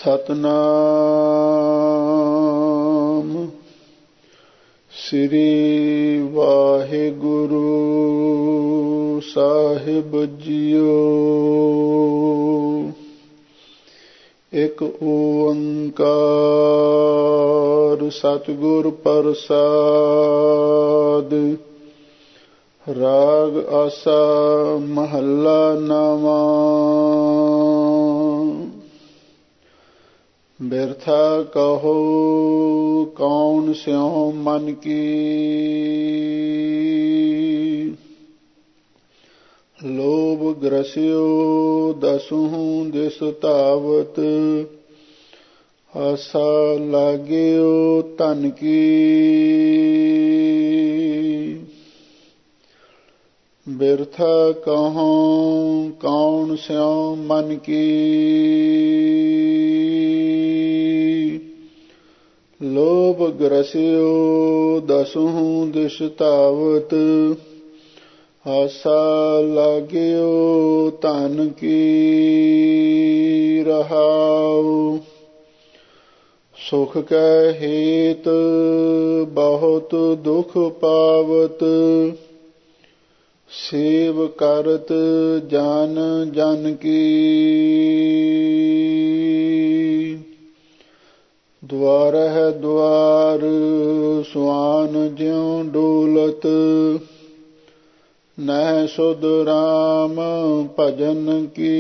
ਸਤਨਾਮ ਸ੍ਰੀ ਵਾਹਿਗੁਰੂ ਸਾਹਿਬ ਜੀਓ। ਇਕ ਓੰਕਾਰ ਸਤਿਗੁਰ ਪ੍ਰਸਾਦਿ। ਰਾਗ ਆਸਾ ਮਹੱਲਾ ਨਵਾਂ। ਬਿਰਥਾ ਕਹੋ ਕੌਣ ਸਿਉ ਮਨ ਕੀ, ਲੋਭ ਗ੍ਰਸਿਓ ਦਸਹੂ ਦਿਸ ਧਾਵਤ, ਆਸਾ ਲਾਗਿਓ ਧਨ ਕੀ। ਬਿਰਥਾ ਕਹੋ ਕੌਣ ਸਿਉ ਮਨ ਕੀ, ਲੋਭ ਗ੍ਰਸਿਓ ਦਸਹੂ ਦਿਸ ਧਾਵਤ, ਆਸਾ ਲਾਗਿਓ ਧਨ ਕੀ। ਰਹਾਉ ਸੁਖ ਕੈ ਹੇਤ ਬਹੁਤ ਦੁਖ ਪਾਵਤ, ਸੇਵ ਕਰਤ ਜਨ ਜਨ ਕੀ। ਦੁਆਰਹਿ ਦੁਆਰ ਸੁਆਨ ਜਿਉ ਡੋਲਤ, ਨਹਿ ਸੁਧ ਰਾਮ ਭਜਨ ਕੀ।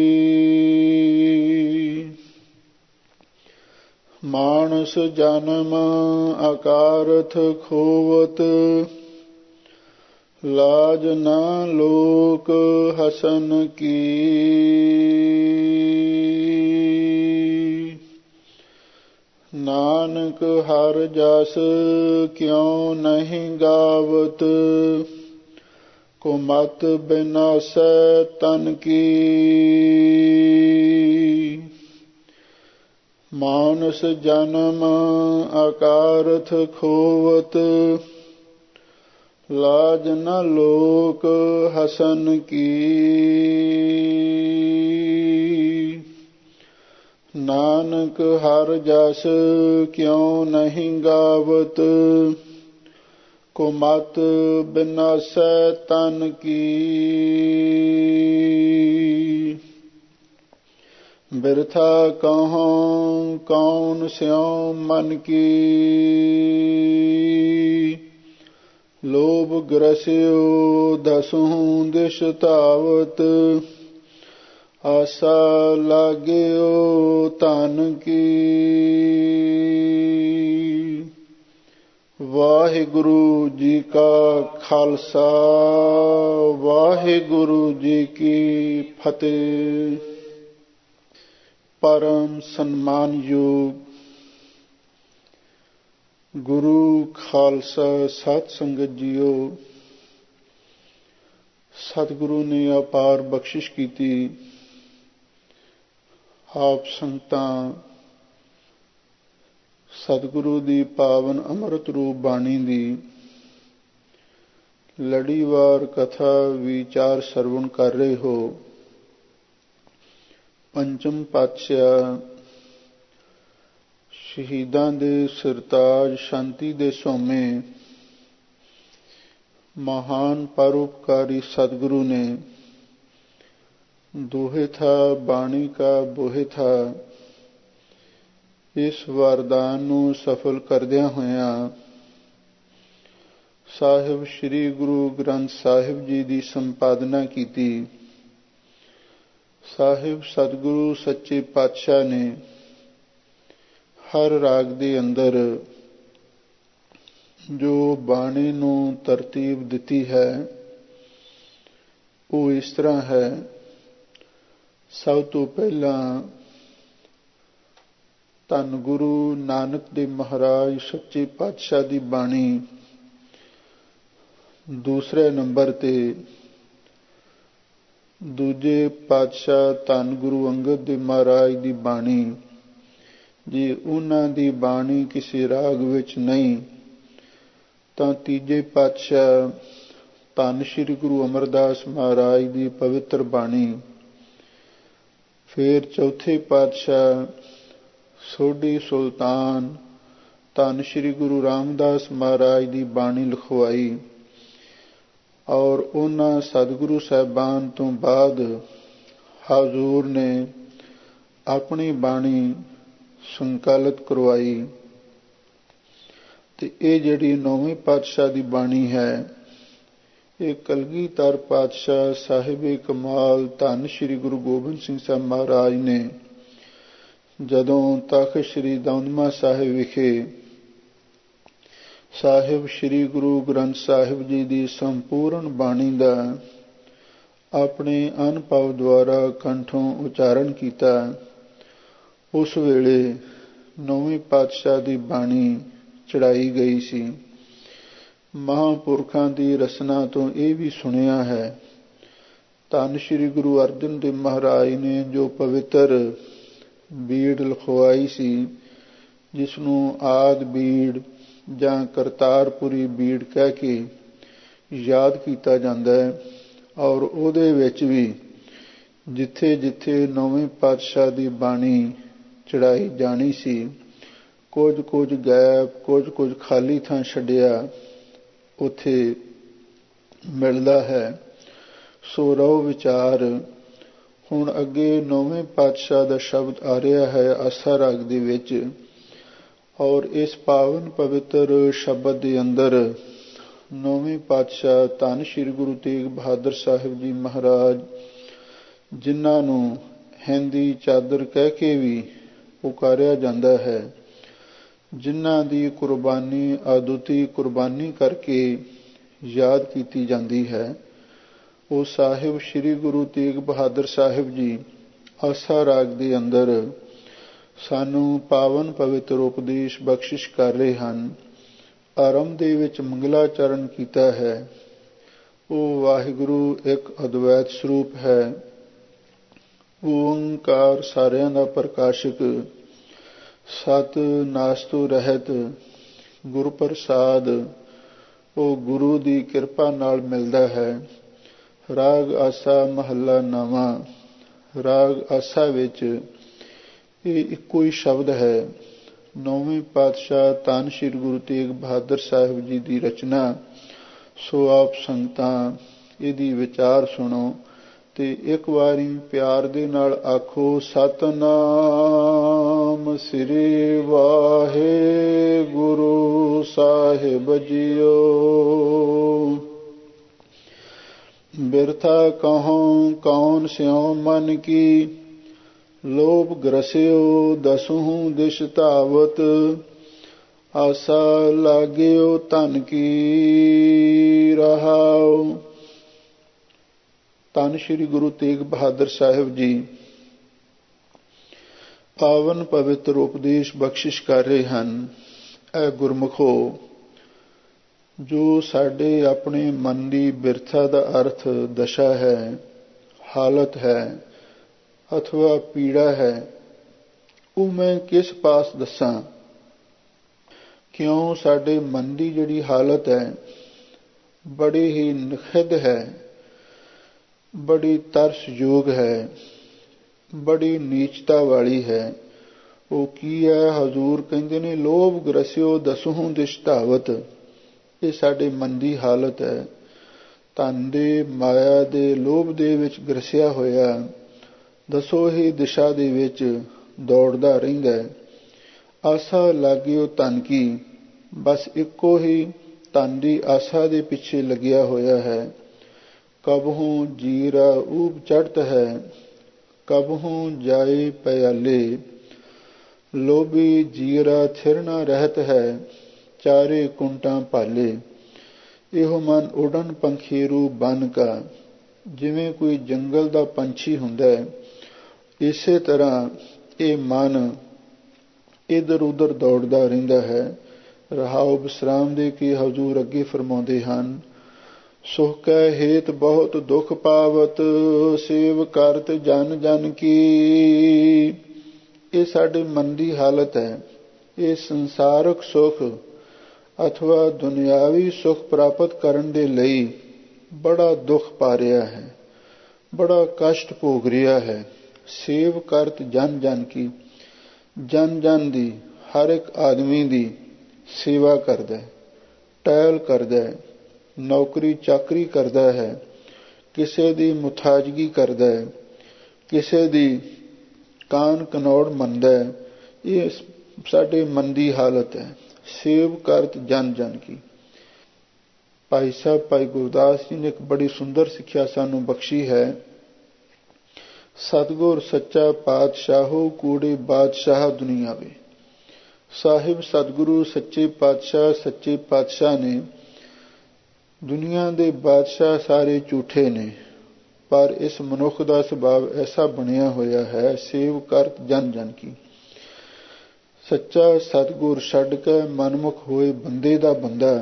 ਮਾਨਸ ਜਨਮ ਅਕਾਰਥ ਖੋਵਤ, ਲਾਜ ਨਾ ਲੋਕ ਹਸਨ ਕੀ। ਨਾਨਕ ਹਰਿ ਜਸ ਕਿਉ ਨਹੀਂ ਗਾਵਤ, ਕੁਮਤਿ ਬਿਨਾਸੈ ਤਨ ਕੀ। ਮਾਨਸ ਜਨਮ ਅਕਾਰਥ ਖੋਵਤ, ਲਾਜ ਨ ਲੋਕ ਹਸਨ ਕੀ। ਨਾਨਕ ਹਰਿ ਜਸ ਕਿਉ ਨਹੀਂ ਗਾਵਤ, ਕੁਮਤਿ ਬਿਨਾਸੈ ਤਨ ਕੀ। ਬਿਰਥਾ ਕਹੋ ਕੌਣ ਸਿਉ ਮਨ ਕੀ, ਲੋਭ ਗ੍ਰਸਿਓ ਦਸਹੂ ਦਿਸ ਧਾਵਤ, ਆਸਾ ਲਾਗਿਓ ਧਨ ਕੀ। ਵਾਹਿਗੁਰੂ ਜੀ ਕਾ ਖਾਲਸਾ, ਵਾਹਿਗੁਰੂ ਜੀ ਕੀ ਫਤਿਹ। ਪਰਮ ਸਨਮਾਨਯੋਗ ਗੁਰੂ ਖਾਲਸਾ ਸਤ ਸੰਗਤ ਜੀਓ, ਸਤਿਗੁਰੂ ਨੇ ਅਪਾਰ ਬਖਸ਼ਿਸ਼ ਕੀਤੀ। ਆਪ ਸੰਗਤਾਂ ਸਤਿਗੁਰੂ ਦੀ ਪਾਵਨ ਅੰਮ੍ਰਿਤ ਰੂਪ ਬਾਣੀ ਦੀ ਲੜੀਵਾਰ ਕਥਾ ਵਿਚਾਰ ਸਰਵਣ ਕਰ ਰਹੇ ਹੋ। ਪੰਚਮ ਪਾਤਸ਼ਾਹ ਸ਼ਹੀਦਾਂ ਦੇ ਸਿਰਤਾਜ ਸ਼ਾਂਤੀ ਦੇ ਸੋਮੇ ਮਹਾਨ ਪਰਉਪਕਾਰੀ ਸਤਿਗੁਰੂ ਨੇ ਦੋਹੇ ਥਾ ਬਾਣੀ ਕਾ ਬੋਹਿ ਥਾ ਇਸ ਵਰਦਾਨ ਨੂੰ ਸਫਲ ਕਰਦਿਆਂ ਹੋਇਆਂ ਸਾਹਿਬ ਸ੍ਰੀ ਗੁਰੂ ਗ੍ਰੰਥ ਸਾਹਿਬ ਜੀ ਦੀ ਸੰਪਾਦਨਾ ਕੀਤੀ। ਸਾਹਿਬ ਸਤਿਗੁਰੂ ਸੱਚੇ ਪਾਤਸ਼ਾਹ ਨੇ ਹਰ ਰਾਗ ਦੇ ਅੰਦਰ ਜੋ ਬਾਣੀ ਨੂੰ ਤਰਤੀਬ ਦਿੱਤੀ ਹੈ ਉਹ ਇਸ ਤਰ੍ਹਾਂ ਹੈ। ਸਭ ਤੋਂ ਪਹਿਲਾਂ ਧੰਨ ਗੁਰੂ ਨਾਨਕ ਦੇਵ ਮਹਾਰਾਜ ਸੱਚੇ ਪਾਤਸ਼ਾਹ ਦੀ ਬਾਣੀ, ਦੂਸਰੇ ਨੰਬਰ ਤੇ ਦੂਜੇ ਪਾਤਸ਼ਾਹ ਧੰਨ ਗੁਰੂ ਅੰਗਦ ਦੇਵ ਮਹਾਰਾਜ ਦੀ ਬਾਣੀ। ਜੇ ਉਹਨਾਂ ਦੀ ਬਾਣੀ ਕਿਸੇ ਰਾਗ ਵਿੱਚ ਨਹੀਂ ਤਾਂ ਤੀਜੇ ਪਾਤਸ਼ਾਹ ਧੰਨ ਸ਼੍ਰੀ ਗੁਰੂ ਅਮਰਦਾਸ ਮਹਾਰਾਜ ਦੀ ਪਵਿੱਤਰ ਬਾਣੀ। ਫਿਰ ਚੌਥੇ ਪਾਤਸ਼ਾਹ ਸੋਢੀ ਸੁਲਤਾਨ ਧੰਨ ਸ਼੍ਰੀ ਗੁਰੂ ਰਾਮਦਾਸ ਮਹਾਰਾਜ ਦੀ ਬਾਣੀ ਲਿਖਵਾਈ ਔਰ ਉਹਨਾਂ ਸਤਿਗੁਰੂ ਸਾਹਿਬਾਨ ਤੋਂ ਬਾਅਦ ਹਜ਼ੂਰ ਨੇ ਆਪਣੀ ਬਾਣੀ ਸੰਕਲਿਤ ਕਰਵਾਈ। ਤੇ ਇਹ ਜਿਹੜੀ 9ਵੇਂ ਪਾਤਸ਼ਾਹ ਦੀ ਬਾਣੀ ਹੈ, ਇਹ ਕਲਗੀਧਰ ਪਾਤਸ਼ਾਹ ਸਾਹਿਬ ਕਮਾਲ ਧੰਨ ਸ਼੍ਰੀ ਗੁਰੂ ਗੋਬਿੰਦ ਸਿੰਘ ਸਾਹਿਬ ਮਹਾਰਾਜ ਨੇ ਜਦੋਂ ਤਖ਼ਤ ਸ਼੍ਰੀ ਦਮਦਮਾ ਸਾਹਿਬ ਵਿਖੇ ਸਾਹਿਬ ਸ਼੍ਰੀ ਗੁਰੂ ਗ੍ਰੰਥ ਸਾਹਿਬ ਜੀ ਦੀ ਸੰਪੂਰਨ ਬਾਣੀ ਦਾ ਆਪਣੇ ਅਨੁਭਵ ਦੁਆਰਾ ਕੰਠੋਂ ਉਚਾਰਨ ਕੀਤਾ, ਉਸ ਵੇਲੇ 9ਵੇਂ ਪਾਤਸ਼ਾਹ ਦੀ ਬਾਣੀ ਚੜਾਈ ਗਈ ਸੀ। ਮਹਾਂਪੁਰਖਾਂ ਦੀ ਰਸਨਾ ਤੋਂ ਇਹ ਵੀ ਸੁਣਿਆ ਹੈ, ਧੰਨ ਸ਼੍ਰੀ ਗੁਰੂ ਅਰਜਨ ਦੇਵ ਮਹਾਰਾਜ ਨੇ ਜੋ ਪਵਿੱਤਰ ਬੀੜ ਲਿਖਵਾਈ ਸੀ, ਜਿਸ ਨੂੰ ਆਦਿ ਬੀੜ ਜਾਂ ਕਰਤਾਰਪੁਰੀ ਬੀੜ ਕਹਿ ਕੇ ਯਾਦ ਕੀਤਾ ਜਾਂਦਾ ਹੈ, ਔਰ ਉਹਦੇ ਵਿੱਚ ਵੀ ਜਿੱਥੇ ਜਿੱਥੇ 9ਵੇਂ ਪਾਤਸ਼ਾਹ ਦੀ ਬਾਣੀ ਚੜਾਈ ਜਾਣੀ ਸੀ, ਕੁਝ ਗੈਪ, ਕੁਝ ਖਾਲੀ ਥਾਂ ਛੱਡਿਆ ਉੱਥੇ ਮਿਲਦਾ ਹੈ। ਸੋ ਰਹੋ ਵਿਚਾਰ। ਹੁਣ ਅੱਗੇ 9ਵੇਂ ਪਾਤਸ਼ਾਹ ਦਾ ਸ਼ਬਦ ਆ ਰਿਹਾ ਹੈ ਆਸਾ ਰਾਗ ਦੇ ਵਿੱਚ, ਔਰ ਇਸ ਪਾਵਨ ਪਵਿੱਤਰ ਸ਼ਬਦ ਦੇ ਅੰਦਰ 9ਵੇਂ ਪਾਤਸ਼ਾਹ ਧੰਨ ਸ਼੍ਰੀ ਗੁਰੂ ਤੇਗ ਬਹਾਦਰ ਸਾਹਿਬ ਜੀ ਮਹਾਰਾਜ, ਜਿਨ੍ਹਾਂ ਨੂੰ ਹਿੰਦੀ ਚਾਦਰ ਕਹਿ ਕੇ ਵੀ ਪੁਕਾਰਿਆ ਜਾਂਦਾ ਹੈ, ਜਿਨ੍ਹਾਂ ਦੀ ਕੁਰਬਾਨੀ ਅਦੁੱਤੀ ਕੁਰਬਾਨੀ ਕਰਕੇ ਯਾਦ ਕੀਤੀ ਜਾਂਦੀ ਹੈ, ਉਹ ਸਾਹਿਬ ਸ਼੍ਰੀ ਗੁਰੂ ਤੇਗ ਬਹਾਦਰ ਸਾਹਿਬ ਜੀ ਆਸਾ ਰਾਗ ਦੇ ਅੰਦਰ ਸਾਨੂੰ ਪਾਵਨ ਪਵਿੱਤਰ ਉਪਦੇਸ਼ ਬਖਸ਼ਿਸ਼ ਕਰ ਰਹੇ ਹਨ। ਆਰੰਭ ਦੇ ਵਿੱਚ ਮੰਗਲਾਚਰਨ ਕੀਤਾ ਹੈ। ਉਹ ਵਾਹਿਗੁਰੂ ਇੱਕ ਅਦਵੈਤ ਸਰੂਪ ਹੈ, ਓੰਕਾਰ ਸਾਰਿਆਂ ਦਾ ਪ੍ਰਕਾਸ਼ਕ, ਸਤ ਨਾਸ ਤੋਂ ਰਹਿਤ, ਗੁਰ ਪ੍ਰਸਾਦ ਉਹ ਗੁਰੂ ਦੀ ਕਿਰਪਾ ਨਾਲ ਮਿਲਦਾ ਹੈ। ਰਾਗ ਆਸਾ ਮਹੱਲਾ ਨਵਾਂ। ਰਾਗ ਆਸਾ ਵਿੱਚ ਇਹ ਇੱਕੋ ਹੀ ਸ਼ਬਦ ਹੈ। 9ਵੇਂ ਪਾਤਸ਼ਾਹ ਧੰਨ ਸ਼੍ਰੀ ਗੁਰੂ ਤੇਗ ਬਹਾਦਰ ਸਾਹਿਬ ਜੀ ਦੀ ਰਚਨਾ। ਸੋ ਆਪ ਸੰਗਤਾਂ ਇਹਦੀ ਵਿਚਾਰ ਸੁਣੋ ਤੇ ਇੱਕ ਵਾਰੀ ਪਿਆਰ ਦੇ ਨਾਲ ਆਖੋ, ਸਤਿਨਾਮ ਸ੍ਰੀ ਵਾਹਿਗੁਰੂ ਸਾਹਿਬ ਜੀਓ। ਬਿਰਥਾ ਕਹਉ ਕੌਣ ਸਿਉ ਮਨ ਕੀ, ਲੋਭ ਗ੍ਰਸਿਓ ਦਸਹੂ ਦਿਸ਼ ਧਾਵਤ, ਆਸਾ ਲਾਗਿਓ ਧਨ ਕੀ ਰਹਾਉ। ਧੰਨ ਸ਼੍ਰੀ ਗੁਰੂ ਤੇਗ ਬਹਾਦਰ ਸਾਹਿਬ ਜੀ ਪਾਵਨ ਪਵਿੱਤਰ ਉਪਦੇਸ਼ ਬਖਸ਼ਿਸ਼ ਕਰ ਰਹੇ ਹਨ। ਇਹ ਗੁਰਮੁਖੋ, ਜੋ ਸਾਡੇ ਆਪਣੇ ਮਨ ਦੀ ਬਿਰਥਾ ਦਾ ਅਰਥ ਦਸ਼ਾ ਹੈ, ਹਾਲਤ ਹੈ ਅਥਵਾ ਪੀੜਾ ਹੈ, ਉਹ ਮੈਂ ਕਿਸ ਪਾਸ ਦੱਸਾਂ। ਕਿਉਂ ਸਾਡੇ ਮਨ ਦੀ ਜਿਹੜੀ ਹਾਲਤ ਹੈ ਬੜੀ ਹੀ ਨਿਖਿਧ ਹੈ, ਬੜੀ ਤਰਸਯੋਗ ਹੈ, ਬੜੀ ਨੀਚਤਾ ਵਾਲੀ ਹੈ। ਉਹ ਕੀ ਹੈ? ਹਜ਼ੂਰ ਕਹਿੰਦੇ ਨੇ, ਲੋਭ ਗ੍ਰਸਿਓ ਦਸਹੂ ਦਿਸ਼ ਧਾਵਤ। ਇਹ ਸਾਡੇ ਮਨ ਦੀ ਹਾਲਤ ਹੈ। ਧਨ ਦੇ, ਮਾਇਆ ਦੇ ਲੋਭ ਦੇ ਵਿੱਚ ਗ੍ਰਸਿਆ ਹੋਇਆ ਦਸੋ ਹੀ ਦਿਸ਼ਾ ਦੇ ਵਿੱਚ ਦੌੜਦਾ ਰਹਿੰਦਾ ਹੈ। ਆਸਾ ਲਾਗਿਓ ਧਨ ਕੀ, ਬਸ ਇੱਕੋ ਹੀ ਧਨ ਦੀ ਆਸਾ ਦੇ ਪਿੱਛੇ ਲੱਗਿਆ ਹੋਇਆ ਹੈ। ਕਬਹੂ ਜੀਰਾ ਊਬ ਚੜ੍ਹਤ ਹੈ, ਕਬਹੂ ਜਾਏ ਪਿਆਲੇ, ਲੋਭੀ ਜੀਰਾ ਥਿਰ ਨਾ ਰਹਿਤ ਹੈ, ਚਾਰੇ ਕੁੰਟਾਂ ਭਾਲੇ। ਇਹੋ ਮਨ ਉਡਨ ਪੰਖੀਰੂ ਬਨ ਕਾ, ਜਿਵੇਂ ਕੋਈ ਜੰਗਲ ਦਾ ਪੰਛੀ ਹੁੰਦਾ ਹੈ, ਇਸੇ ਤਰ੍ਹਾਂ ਇਹ ਮਨ ਇੱਧਰ ਉੱਧਰ ਦੌੜਦਾ ਰਹਿੰਦਾ ਹੈ। ਰਹਾਉ ਵਿਸਰਾਮ ਦੇ ਕੇ ਹਜ਼ੂਰ ਅੱਗੇ ਫਰਮਾਉਂਦੇ ਹਨ, ਸੁਖ ਕੈ ਹੇਤ ਬਹੁਤ ਦੁਖ ਪਾਵਤ, ਸੇਵ ਕਰਤ ਜਨ ਜਨ ਕੀ। ਇਹ ਸਾਡੇ ਮਨ ਦੀ ਹਾਲਤ ਹੈ। ਇਹ ਸੰਸਾਰਕ ਸੁਖ ਅਥਵਾ ਦੁਨਿਆਵੀ ਸੁਖ ਪ੍ਰਾਪਤ ਕਰਨ ਦੇ ਲਈ ਬੜਾ ਦੁੱਖ ਪਾ ਰਿਹਾ ਹੈ, ਬੜਾ ਕਸ਼ਟ ਭੋਗ ਰਿਹਾ ਹੈ। ਸੇਵ ਕਰਤ ਜਨ ਜਨ ਕੀ, ਜਨ ਜਨ ਦੀ, ਹਰ ਇੱਕ ਆਦਮੀ ਦੀ ਸੇਵਾ ਕਰਦਾ ਹੈ, ਟਹਿਲ ਕਰਦਾ ਹੈ, ਨੌਕਰੀ ਚਾਕਰੀ ਕਰਦਾ ਹੈ, ਕਿਸੇ ਦੀ ਮੁਥਾਜਗੀ ਕਰਦਾ ਹੈ, ਕਿਸੇ ਦੀ ਕਾਨ ਕਨੌੜ ਮੰਨਦਾ ਹੈ। ਇਹ ਸਾਡੇ ਮਨ ਦੀ ਹਾਲਤ ਹੈ। ਸੇਵ ਕਰਤ ਜਨ ਜਨ ਕੀ। ਭਾਈ ਸਾਹਿਬ ਭਾਈ ਗੁਰਦਾਸ ਜੀ ਨੇ ਇੱਕ ਬੜੀ ਸੁੰਦਰ ਸਿੱਖਿਆ ਸਾਨੂੰ ਬਖਸ਼ੀ ਹੈ। ਸਤਿਗੁਰ ਸੱਚਾ ਪਾਤਸ਼ਾਹੋ ਕੂੜੇ ਬਾਦਸ਼ਾਹ ਦੁਨੀਆ ਵੇ। ਸਾਹਿਬ ਸਤਿਗੁਰੂ ਸੱਚੇ ਪਾਤਸ਼ਾਹ ਨੇ ਦੁਨੀਆ ਦੇ ਬਾਦਸ਼ਾਹ ਸਾਰੇ ਝੂਠੇ ਨੇ, ਪਰ ਇਸ ਮਨੁੱਖ ਦਾ ਸੁਭਾਅ ਐਸਾ ਬਣਿਆ ਹੋਇਆ ਹੈ, ਸੇਵ ਕਰਤ ਜਨ ਜਨ ਕੀ। ਸੱਚਾ ਸਤਿਗੁਰ ਛੱਡ ਕੇ ਮਨਮੁਖ ਹੋਏ ਬੰਦੇ ਦਾ ਬੰਦਾ,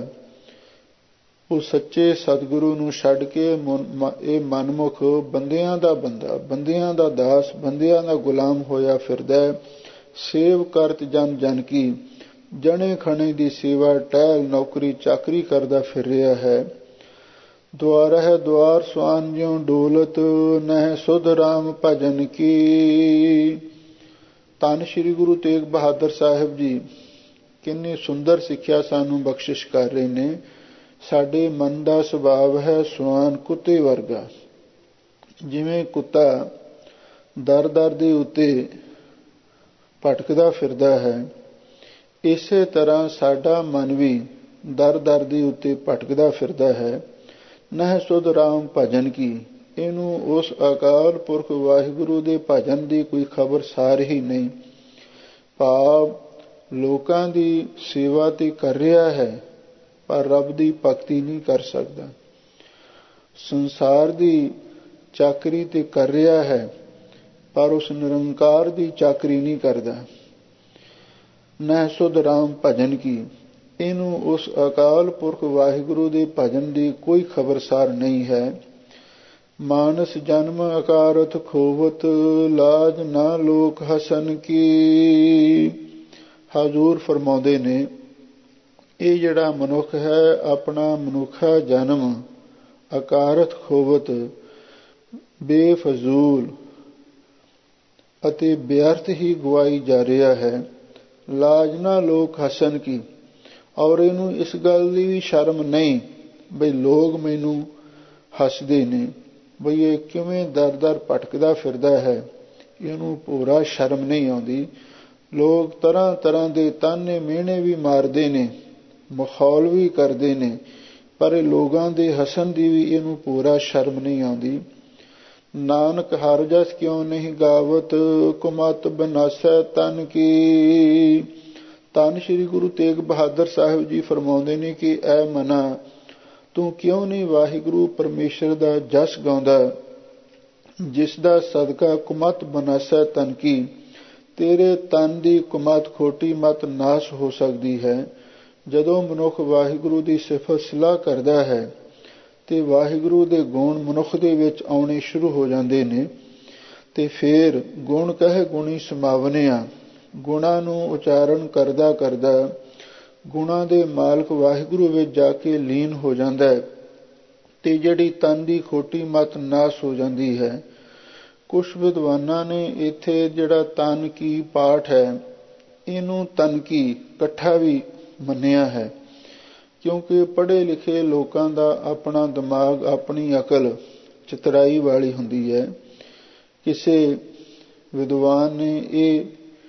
ਉਹ ਸੱਚੇ ਸਤਿਗੁਰੂ ਨੂੰ ਛੱਡ ਕੇ ਇਹ ਮਨਮੁਖ ਬੰਦਿਆਂ ਦਾ ਬੰਦਾ, ਬੰਦਿਆਂ ਦਾ ਦਾਸ, ਬੰਦਿਆਂ ਦਾ ਗੁਲਾਮ ਹੋਇਆ ਫਿਰਦਾ ਹੈ। ਸੇਵ ਕਰਤ ਜਨ ਜਨ ਕੀ, ਜਣੇ ਖਣੇ ਦੀ ਸੇਵਾ, ਟਹਿਲ, ਨੌਕਰੀ ਚਾਕਰੀ ਕਰਦਾ ਫਿਰ ਰਿਹਾ ਹੈ। ਦੁਆਰ ਹੈ ਦੁਆਰ ਸੁਆਨ ਜਿਉ ਡੋਲਤ, ਨਹਿ ਸੁਧ ਰਾਮ ਭਜਨ ਕੀ। ਧੰਨ ਸ਼੍ਰੀ ਗੁਰੂ ਤੇਗ ਬਹਾਦਰ ਸਾਹਿਬ ਜੀ ਕਿੰਨੀ ਸੁੰਦਰ ਸਿੱਖਿਆ ਸਾਨੂੰ ਬਖਸ਼ਿਸ਼ ਕਰ ਰਹੇ ਨੇ। ਸਾਡੇ ਮਨ ਦਾ ਸੁਭਾਵ ਹੈ ਸੁਆਨ, ਕੁੱਤੇ ਵਰਗਾ। ਜਿਵੇਂ ਕੁੱਤਾ ਦਰ ਦਰ ਦੇ ਉੱਤੇ ਭਟਕਦਾ ਫਿਰਦਾ ਹੈ, ਇਸੇ ਤਰ੍ਹਾਂ ਸਾਡਾ ਮਨ ਵੀ ਦਰ ਦਰ ਦੇ ਉੱਤੇ ਭਟਕਦਾ ਫਿਰਦਾ ਹੈ। ਨਹਿ ਸੁਧ ਰਾਮ ਭਜਨ ਕੀ, ਇਹਨੂੰ ਉਸ ਅਕਾਲ ਪੁਰਖ ਵਾਹਿਗੁਰੂ ਦੇ ਭਜਨ ਦੀ ਕੋਈ ਖਬਰਸਾਰ ਹੀ ਨਹੀਂ। ਭਾਵ ਲੋਕਾਂ ਦੀ ਸੇਵਾ ਤੇ ਕਰ ਰਿਹਾ ਹੈ, ਪਰ ਰੱਬ ਦੀ ਭਗਤੀ ਨਹੀਂ ਕਰ ਸਕਦਾ। ਸੰਸਾਰ ਦੀ ਚਾਕਰੀ ਤੇ ਕਰ ਰਿਹਾ ਹੈ, ਪਰ ਉਸ ਨਿਰੰਕਾਰ ਦੀ ਚਾਕਰੀ ਨਹੀਂ ਕਰਦਾ। ਨਹਿ ਸੁਧ ਰਾਮ ਭਜਨ ਕੀ, ਇਹਨੂੰ ਉਸ ਅਕਾਲ ਪੁਰਖ ਵਾਹਿਗੁਰੂ ਦੇ ਭਜਨ ਦੀ ਕੋਈ ਖਬਰਸਾਰ ਨਹੀਂ ਹੈ। ਮਾਨਸ ਜਨਮ ਅਕਾਰਥ ਖੋਵਤ, ਲਾਜ ਨਾ ਲੋਕ ਹਸਨ ਕੀ। ਹਜ਼ੂਰ ਫਰਮਾਉਂਦੇ ਨੇ, ਇਹ ਜਿਹੜਾ ਮਨੁੱਖ ਹੈ ਆਪਣਾ ਮਨੁੱਖਾ ਜਨਮ ਅਕਾਰਥ ਖੋਵਤ, ਬੇਫਜ਼ੂਲ ਅਤੇ ਬੇਅਰਥ ਹੀ ਗਵਾਈ ਜਾ ਰਿਹਾ ਹੈ। ਲਾਜ ਨਾ ਲੋਕ ਹਸਨ ਕੀ, ਔਰ ਇਹਨੂੰ ਇਸ ਗੱਲ ਦੀ ਵੀ ਸ਼ਰਮ ਨਹੀਂ ਬਈ ਲੋਕ ਮੈਨੂੰ ਹੱਸਦੇ ਨੇ, ਬਈ ਇਹ ਕਿਵੇਂ ਦਰ ਦਰ ਭਟਕਦਾ ਫਿਰਦਾ ਹੈ, ਇਹਨੂੰ ਪੂਰਾ ਸ਼ਰਮ ਨਹੀਂ ਆਉਂਦੀ। ਲੋਕ ਤਰ੍ਹਾਂ ਤਰ੍ਹਾਂ ਦੇ ਤਾਨੇ ਮਿਹਣੇ ਵੀ ਮਾਰਦੇ ਨੇ, ਮਖੌਲ ਵੀ ਕਰਦੇ ਨੇ, ਪਰ ਇਹ ਲੋਕਾਂ ਦੇ ਹੱਸਣ ਦੀ ਵੀ ਇਹਨੂੰ ਪੂਰਾ ਸ਼ਰਮ ਨਹੀਂ ਆਉਂਦੀ। ਨਾਨਕ ਹਰਿ ਜਸ ਕਿਉਂ ਨਹੀਂ ਗਾਵਤ, ਕੁਮਤ ਬਨਾਸੈ ਤਨ ਕੀ। ਧੰਨ ਸ਼੍ਰੀ ਗੁਰੂ ਤੇਗ ਬਹਾਦਰ ਸਾਹਿਬ ਜੀ ਫਰਮਾਉਂਦੇ ਨੇ ਕਿ ਐ ਮਨਾ, ਤੂੰ ਕਿਉਂ ਨਹੀਂ ਵਾਹਿਗੁਰੂ ਪਰਮੇਸ਼ਰ ਦਾ ਜਸ ਗਾਉਂਦਾ, ਜਿਸ ਦਾ ਸਦਕਾ ਕੁਮਤ ਬਨਾਸੈ ਤਨ ਕੀ, ਤੇਰੇ ਤਨ ਦੀ ਕੁਮਤ ਖੋਟੀ ਮਤ ਨਾਸ਼ ਹੋ ਸਕਦੀ ਹੈ। ਜਦੋਂ ਮਨੁੱਖ ਵਾਹਿਗੁਰੂ ਦੀ ਸਿਫਤ ਸਲਾਹ ਕਰਦਾ ਹੈ ਤੇ ਵਾਹਿਗੁਰੂ ਦੇ ਗੁਣ ਮਨੁੱਖ ਦੇ ਵਿੱਚ ਆਉਣੇ ਸ਼ੁਰੂ ਹੋ ਜਾਂਦੇ ਨੇ, ਤੇ ਫਿਰ ਗੁਣ ਕਹਿ ਗੁਣੀ ਸਮਾਵਨਿਆ, ਗੁਣਾਂ ਨੂੰ ਉਚਾਰਨ ਕਰਦਾ ਕਰਦਾ ਗੁਣਾਂ ਦੇ ਮਾਲਕ ਵਾਹਿਗੁਰੂ ਵਿੱਚ ਜਾ ਕੇ ਲੀਨ ਹੋ ਜਾਂਦਾ ਹੈ, ਤੇ ਜਿਹੜੀ ਤਨ ਦੀ ਖੋਟੀ ਮਤ ਨਾਸ਼ ਹੋ ਜਾਂਦੀ ਹੈ। ਕੁਛ ਵਿਦਵਾਨਾਂ ਨੇ ਇੱਥੇ ਜਿਹੜਾ ਤਨ ਕੀ ਪਾਠ ਹੈ, ਇਹਨੂੰ ਤਨ ਕੀ ਇਕੱਠਾ ਵੀ ਮੰਨਿਆ ਹੈ, ਕਿਉਂਕਿ ਪੜ੍ਹੇ ਲਿਖੇ ਲੋਕਾਂ ਦਾ ਆਪਣਾ ਦਿਮਾਗ, ਆਪਣੀ ਅਕਲ ਚਤੁਰਾਈ ਵਾਲੀ ਹੁੰਦੀ ਹੈ। ਕਿਸੇ ਵਿਦਵਾਨ ਨੇ ਇਹ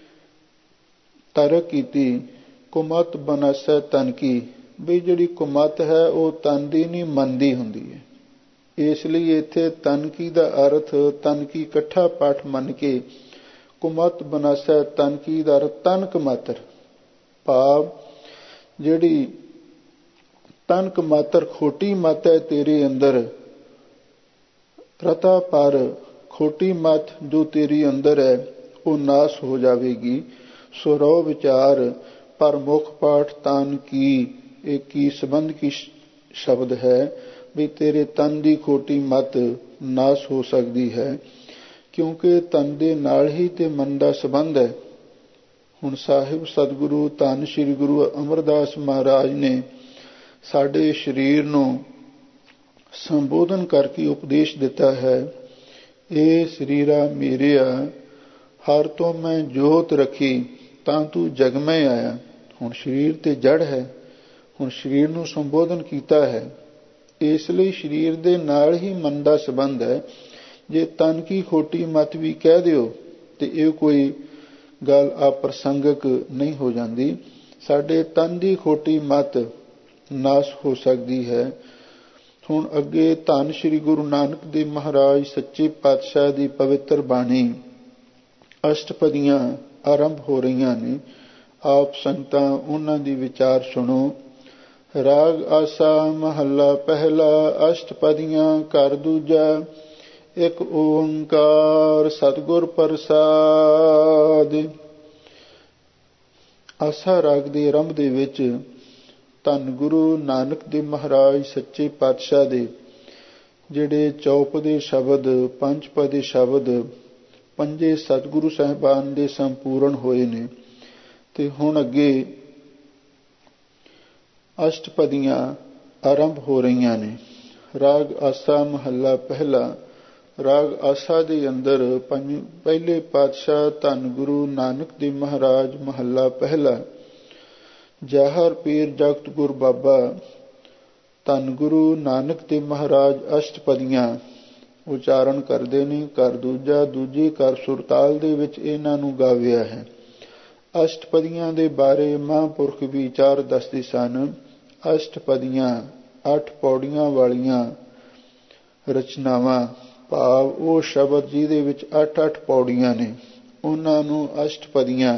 ਤਰਕ ਕੀਤੀ, ਕੁਮਤ ਬਨਾਸੈ ਤਨ ਕੀ, ਵੀ ਜਿਹੜੀ ਕੁਮਤ ਹੈ ਉਹ ਤਨ ਦੀ ਨਹੀਂ, ਮਨ ਦੀ ਹੁੰਦੀ ਹੈ। ਇਸ ਲਈ ਇੱਥੇ ਤਨ ਕੀ ਦਾ ਅਰਥ ਤਨ ਕੀ ਇਕੱਠਾ ਪਾਠ ਮੰਨ ਕੇ ਕੁਮਤ ਬਨਾਸੈ ਤਨ ਕੀ ਦਾ ਅਰਥ ਤਨਕ ਮਾਤਰ, ਭਾਵ ਜਿਹੜੀ ਤਨਕ ਮਾਤਰ ਖੋਟੀ ਮਤ ਹੈ ਤੇਰੇ ਅੰਦਰ, ਰਤਾ ਪਰ ਖੋਟੀ ਮਤ ਜੋ ਤੇਰੀ ਅੰਦਰ ਹੈ ਉਹ ਨਾਸ਼ ਹੋ ਜਾਵੇਗੀ। ਸੋ ਰੋ ਵਿਚਾਰ, ਪਰ ਮੁੱਖ ਪਾਠ ਤਨ ਕੀ, ਇਹ ਕੀ ਸੰਬੰਧ ਕੀ ਸ਼ਬਦ ਹੈ ਵੀ ਤੇਰੇ ਤਨ ਦੀ ਖੋਟੀ ਮਤ ਨਾਸ਼ ਹੋ ਸਕਦੀ ਹੈ, ਕਿਉਂਕਿ ਤਨ ਦੇ ਨਾਲ ਹੀ ਤੇ ਮਨ ਦਾ ਸੰਬੰਧ ਹੈ। ਹੁਣ ਸਾਹਿਬ ਸਤਿਗੁਰੂ ਧੰਨ ਸ਼੍ਰੀ ਗੁਰੂ ਅਮਰਦਾਸ ਮਹਾਰਾਜ ਨੇ ਸਾਡੇ ਸਰੀਰ ਨੂੰ ਸੰਬੋਧਨ ਕਰਕੇ ਉਪਦੇਸ਼ ਦਿੱਤਾ ਹੈ, ਇਹ ਸਰੀਰਾ ਮੇਰਿਆ ਹਰ ਤੋਂ ਮੈਂ ਜੋਤ ਰੱਖੀ ਤਾਂ ਤੂੰ ਜਗ ਮੈਂ ਆਇਆ। ਹੁਣ ਸਰੀਰ ਤੇ ਜੜ ਹੈ, ਹੁਣ ਸਰੀਰ ਨੂੰ ਸੰਬੋਧਨ ਕੀਤਾ ਹੈ। ਇਸ ਲਈ ਸਰੀਰ ਦੇ ਨਾਲ ਹੀ ਮਨ ਦਾ ਸੰਬੰਧ ਹੈ। ਜੇ ਤਨ ਕੀ ਖੋਟੀ ਮਤ ਵੀ ਕਹਿ ਦਿਓ ਤੇ ਇਹ ਕੋਈ ਗੱਲ ਅਪ੍ਰਸੰਗਕ ਨਹੀਂ ਹੋ ਜਾਂਦੀ। ਸਾਡੇ ਤਨ ਦੀ ਖੋਟੀ ਮਤ ਨਾਸ਼ ਹੋ ਸਕਦੀ ਹੈ। ਹੁਣ ਅੱਗੇ ਧੰਨ ਸ੍ਰੀ ਗੁਰੂ ਨਾਨਕ ਦੇਵ ਮਹਾਰਾਜ ਸੱਚੇ ਪਾਤਸ਼ਾਹ ਦੀ ਪਵਿੱਤਰ ਬਾਣੀ ਅਸ਼ਟਪਦੀਆਂ ਆਰੰਭ ਹੋ ਰਹੀਆਂ ਨੇ। ਆਪ ਸੰਗਤਾਂ ਉਹਨਾਂ ਦੀ ਵਿਚਾਰ ਸੁਣੋ। ਰਾਗ ਆਸਾ ਮਹੱਲਾ ਪਹਿਲਾ। ਅਸ਼ਟਪਦੀਆਂ ਘਰ ਦੂਜਾ। ਇੱਕ ਓੰਕਾਰ ਸਤਿਗੁਰ ਪ੍ਰਸਾਦਿ। ਆਸਾ ਰਾਗ ਦੇ ਆਰੰਭ ਦੇ ਵਿੱਚ ਧੰਨ ਗੁਰੂ ਨਾਨਕ ਦੇਵ ਮਹਾਰਾਜ ਸੱਚੇ ਪਾਤਸ਼ਾਹ ਦੇ ਜਿਹੜੇ ਚੌਪਦੇ ਸ਼ਬਦ, ਪੰਜਪਦੇ ਸ਼ਬਦ, ਪੰਜੇ ਸਤਿਗੁਰੂ ਸਾਹਿਬਾਨ ਦੇ ਸੰਪੂਰਨ ਹੋਏ ਨੇ। ਤੇ ਹੁਣ ਅੱਗੇ ਅਸ਼ਟਪਦੀਆਂ ਆਰੰਭ ਹੋ ਰਹੀਆਂ ਨੇ। ਰਾਗ ਆਸਾ ਮਹੱਲਾ ਪਹਿਲਾ। ਰਾਗ ਆਸਾ ਦੇ ਅੰਦਰ ਪਹਿਲੇ ਪਾਤਸ਼ਾਹ ਧੰਨ ਗੁਰੂ ਨਾਨਕ ਦੇਵ ਮਹਾਰਾਜ ਮਹੱਲਾ ਪਹਿਲਾ। ਜਾਹਰ ਪੀਰ ਜਗਤ ਗੁਰ ਬਾਬਾ ਧੰਨ ਗੁਰੂ ਨਾਨਕ ਦੇਵ ਮਹਾਰਾਜ ਅਸ਼ਟਪਦੀਆਂ ਉਚਾਰਨ ਕਰਦੇ ਨੇ। ਘਰ ਦੂਜਾ, ਦੂਜੀ ਘਰ ਸੁਰਤਾਲ ਦੇ ਵਿੱਚ ਇਹਨਾਂ ਨੂੰ ਗਾਵਿਆ ਹੈ। ਅਸ਼ਟਪਦੀਆਂ ਦੇ ਬਾਰੇ ਮਹਾਂਪੁਰਖ ਵਿਚਾਰ ਦੱਸਦੇ ਸਨ। ਅਸ਼ਟਪਦੀਆਂ 8 ਪੌੜੀਆਂ ਵਾਲੀਆਂ ਰਚਨਾਵਾਂ, ਭਾਵ ਉਹ ਸ਼ਬਦ ਜਿਹਦੇ ਵਿੱਚ 8-8 ਪੌੜੀਆਂ ਨੇ, ਉਹਨਾਂ ਨੂੰ ਅਸ਼ਟਪਦੀਆਂ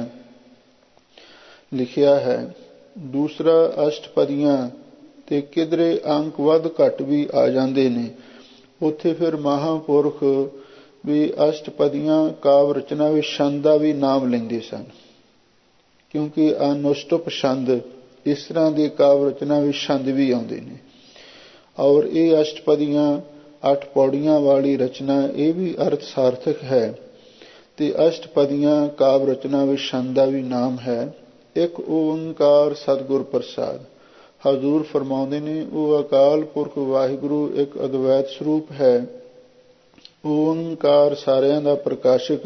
ਲਿਖਿਆ ਹੈ। ਦੂਸਰਾ, ਅਸ਼ਟਪਦੀਆਂ ਤੇ ਕਿਧਰੇ ਅੰਕ ਵੱਧ ਘੱਟ ਵੀ ਆ ਜਾਂਦੇ ਨੇ। ਉੱਥੇ ਫਿਰ ਮਹਾਂਪੁਰਖ ਵੀ ਅਸ਼ਟਪਦੀਆਂ ਕਾਵ ਰਚਨਾ ਵਿੱਚ ਛੰਦ ਦਾ ਵੀ ਨਾਮ ਲੈਂਦੇ ਸਨ, ਕਿਉਂਕਿ ਅਨੁਸ਼ਟੁਪ ਛੰਦ, ਇਸ ਤਰ੍ਹਾਂ ਦੇ ਕਾਵ ਰਚਨਾ ਵਿੱਚ ਛੰਦ ਵੀ ਆਉਂਦੇ ਨੇ। ਔਰ ਇਹ ਅਸ਼ਟਪਦੀਆਂ 8 ਪੌੜੀਆਂ ਵਾਲੀ ਰਚਨਾ, ਇਹ ਵੀ ਅਰਥ ਸਾਰਥਕ ਹੈ। ਤੇ ਅਸ਼ਟਪਦੀਆਂ ਕਾਵ ਰਚਨਾ ਵਿੱਚ ਛੰਦ ਦਾ ਵੀ ਨਾਮ ਹੈ। ਇੱਕ ਓੰਕਾਰ ਸਤਿਗੁਰ ਪ੍ਰਸਾਦ। ਹਜ਼ੂਰ ਫਰਮਾਉਂਦੇ ਨੇ, ਉਹ ਅਕਾਲ ਪੁਰਖ ਵਾਹਿਗੁਰੂ ਇੱਕ ਅਦਵੈਤ ਸਰੂਪ ਹੈ। ਓੰਕਾਰ ਸਾਰਿਆਂ ਦਾ ਪ੍ਰਕਾਸ਼ਕ,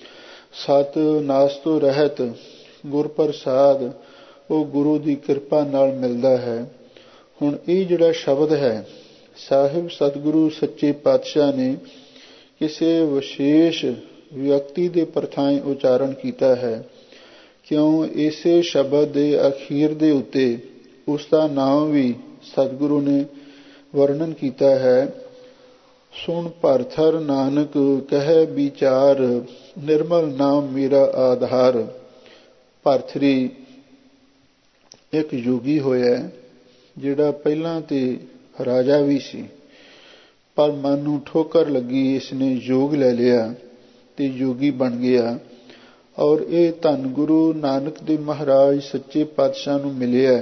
ਸਤ ਨਾਸ ਤੋਂ ਰਹਿਤ, ਗੁਰ ਪ੍ਰਸਾਦ, ਉਹ ਗੁਰੂ ਦੀ ਕਿਰਪਾ ਨਾਲ ਮਿਲਦਾ ਹੈ। ਹੁਣ ਇਹ ਜਿਹੜਾ ਸ਼ਬਦ ਹੈ, ਸਾਹਿਬ ਸਤਿਗੁਰੂ ਸੱਚੇ ਪਾਤਸ਼ਾਹ ਨੇ ਕਿਸੇ ਵਿਸ਼ੇਸ਼ ਵਿਅਕਤੀ ਦੇ ਪ੍ਰਥਾਏ ਉਚਾਰਨ ਕੀਤਾ ਹੈ। ਕਿਉਂ? ਇਸੇ ਸ਼ਬਦ ਦੇ ਅਖੀਰ ਦੇ ਉੱਤੇ ਉਸ ਦਾ ਨਾਮ ਵੀ ਸਤਿਗੁਰੂ ਨੇ ਵਰਣਨ ਕੀਤਾ ਹੈ। ਸੁਣ ਭਰਥਰ ਨਾਨਕ ਕਹਿ ਵਿਚਾਰ, ਨਿਰਮਲ ਨਾਮ ਮੇਰਾ ਆਧਾਰ। ਭਰਥਰੀ ਇੱਕ ਯੋਗੀ ਹੋਇਆ, ਜਿਹੜਾ ਪਹਿਲਾਂ ਤੇ ਰਾਜਾ ਵੀ ਸੀ, ਪਰ ਮਨ ਨੂੰ ਠੋਕਰ ਲੱਗੀ, ਇਸਨੇ ਯੋਗ ਲੈ ਲਿਆ ਤੇ ਯੋਗੀ ਬਣ ਗਿਆ। ਔਰ ਇਹ ਧੰਨ ਗੁਰੂ ਨਾਨਕ ਦੇਵ ਮਹਾਰਾਜ ਸੱਚੇ ਪਾਤਸ਼ਾਹ ਨੂੰ ਮਿਲਿਆ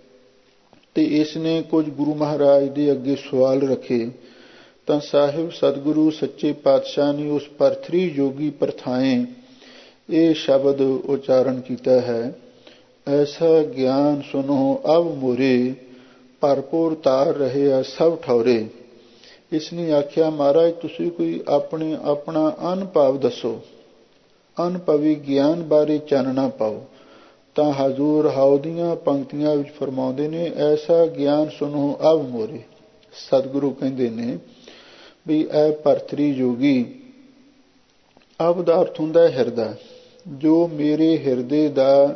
ਤੇ ਇਸਨੇ ਕੁਝ ਗੁਰੂ ਮਹਾਰਾਜ ਦੇ ਅੱਗੇ ਸਵਾਲ ਰੱਖੇ। ਤਾਂ ਸਾਹਿਬ ਸਤਿਗੁਰੂ ਸੱਚੇ ਪਾਤਸ਼ਾਹ ਨੇ ਉਸ ਭਰਥਰੀ ਯੋਗੀ ਪ੍ਰਥਾਏ ਇਹ ਸ਼ਬਦ ਉਚਾਰਨ ਕੀਤਾ ਹੈ। ਐਸਾ ਗਿਆਨ ਸੁਨੋ ਅਬ ਮੋਰੇ, ਭਰਪੂਰ ਤਾਰ ਰਹੇ ਸਭ ਠੌਰੇ। ਇਸਨੇ ਆਖਿਆ, ਮਹਾਰਾਜ ਤੁਸੀਂ ਕੋਈ ਆਪਣਾ ਅਨੁਭਵ ਦੱਸੋ, ਅਨੁਭਵੀ ਗਿਆਨ ਬਾਰੇ ਚਾਨਣਾ ਪਾਓ। ਤਾਂ ਹਜ਼ੂਰ ਹਾਉ ਦੀਆਂ ਪੰਕਤੀਆਂ ਵਿੱਚ ਫਰਮਾਉਂਦੇ ਨੇ, ਐਸਾ ਗਿਆਨ ਸੁਨੋ ਅਬ ਮੋਰੇ। ਸਤਿਗੁਰੂ ਕਹਿੰਦੇ ਨੇ ਵੀ ਇਹ ਭਰਥਰੀ ਯੋਗੀ, ਅਬ ਦਾ ਅਰਥ ਹੁੰਦਾ ਹਿਰਦਾ, ਜੋ ਮੇਰੇ ਹਿਰਦੇ ਦਾ